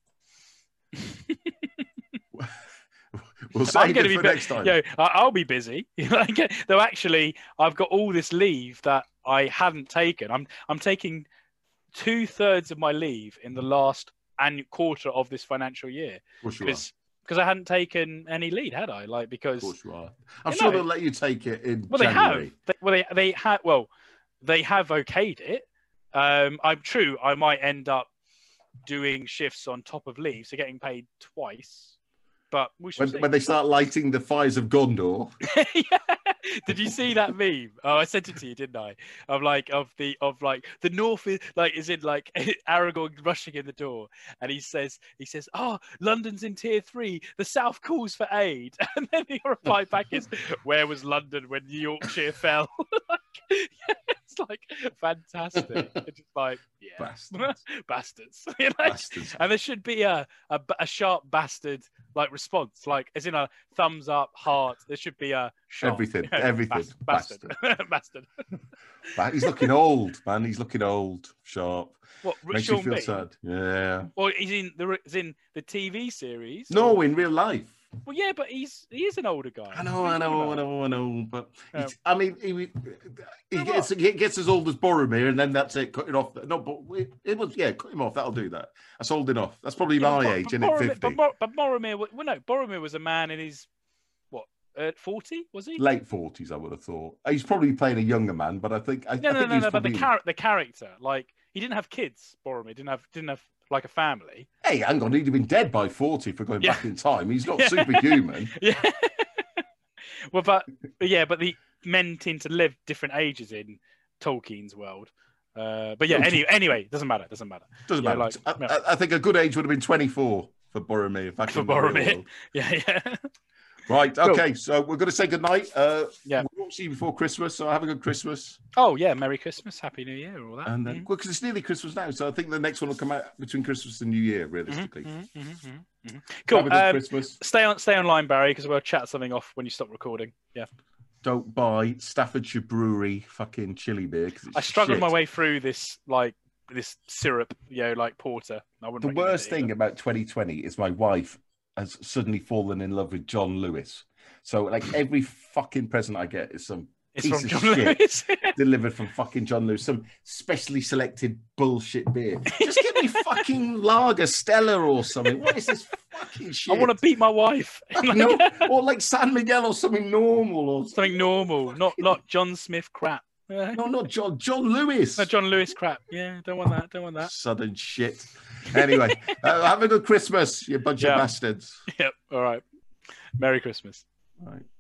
We'll I'm save going it to for be next time. Yeah, I'll be busy. Though actually, I've got all this leave that I hadn't taken. I'm taking 2/3 of my leave in the last quarter of this financial year. Of course you are. Because I hadn't taken any lead, had I? Like because Of course you are. I'm You sure know. they'll let you take it in well, January. they have okayed it, I'm true. I might end up doing shifts on top of leave, so getting paid twice. But we shall see. When they start lighting the fires of Gondor. Yeah. Did you see that meme? Oh, I sent it to you, didn't I? Of the North is like is in like Aragorn rushing in the door, and he says, "Oh, London's in tier 3. The South calls for aid," and then the reply back is, "Where was London when Yorkshire fell?" It's like fantastic. It's just like bastards. You know? Bastards. And there should be a sharp bastard like response, like as in a thumbs up, heart. There should be a sharp, everything. bastard. Bastard. He's looking old, man. He's looking old, sharp. What? Makes Sean you feel Bean? sad. Yeah. Well, he's in the TV series. No, or... in real life. Well, yeah, but he is an older guy. I know. But Yeah. I mean, he gets as old as Boromir, and then that's it. Cut it off. No, but it was cut him off. That'll do that. That's old enough. That's probably my age, isn't it? 50. But Boromir, Boromir was a man in his 40, was he? Late 40s, I would have thought. He's probably playing a younger man, but I think No. But the character, like he didn't have kids. Boromir didn't have like a family. Hey, hang on, he'd have been dead by 40 for going back in time. He's not superhuman. Yeah. Well, but the men tend to live different ages in Tolkien's world. But yeah, anyway, doesn't matter. Doesn't matter. Like, I think a good age would have been 24 for Boromir. Yeah. Right. Cool. Okay. So we're going to say goodnight. Yeah. We won't see you before Christmas. So have a good Christmas. Oh yeah, Merry Christmas, Happy New Year, all that. And then, because it's nearly Christmas now, so I think the next one will come out between Christmas and New Year, realistically. Cool. Have a good Christmas. Stay online, Barry, because we'll chat something off when you stop recording. Yeah. Don't buy Staffordshire Brewery fucking chili beer. I struggled my way through this syrup, like porter. The worst thing about 2020 is my wife has suddenly fallen in love with John Lewis. So like every fucking present I get is some piece of shit delivered from fucking John Lewis, some specially selected bullshit beer. Just give me fucking Lager Stella or something. What is this fucking shit? I want to beat my wife. No, or like San Miguel or something normal or something normal, not John Smith crap. No, not John Lewis. No, John Lewis crap. Yeah, don't want that. Sudden shit. Anyway, have a good Christmas, you bunch of bastards. Yep. All right. Merry Christmas. All right.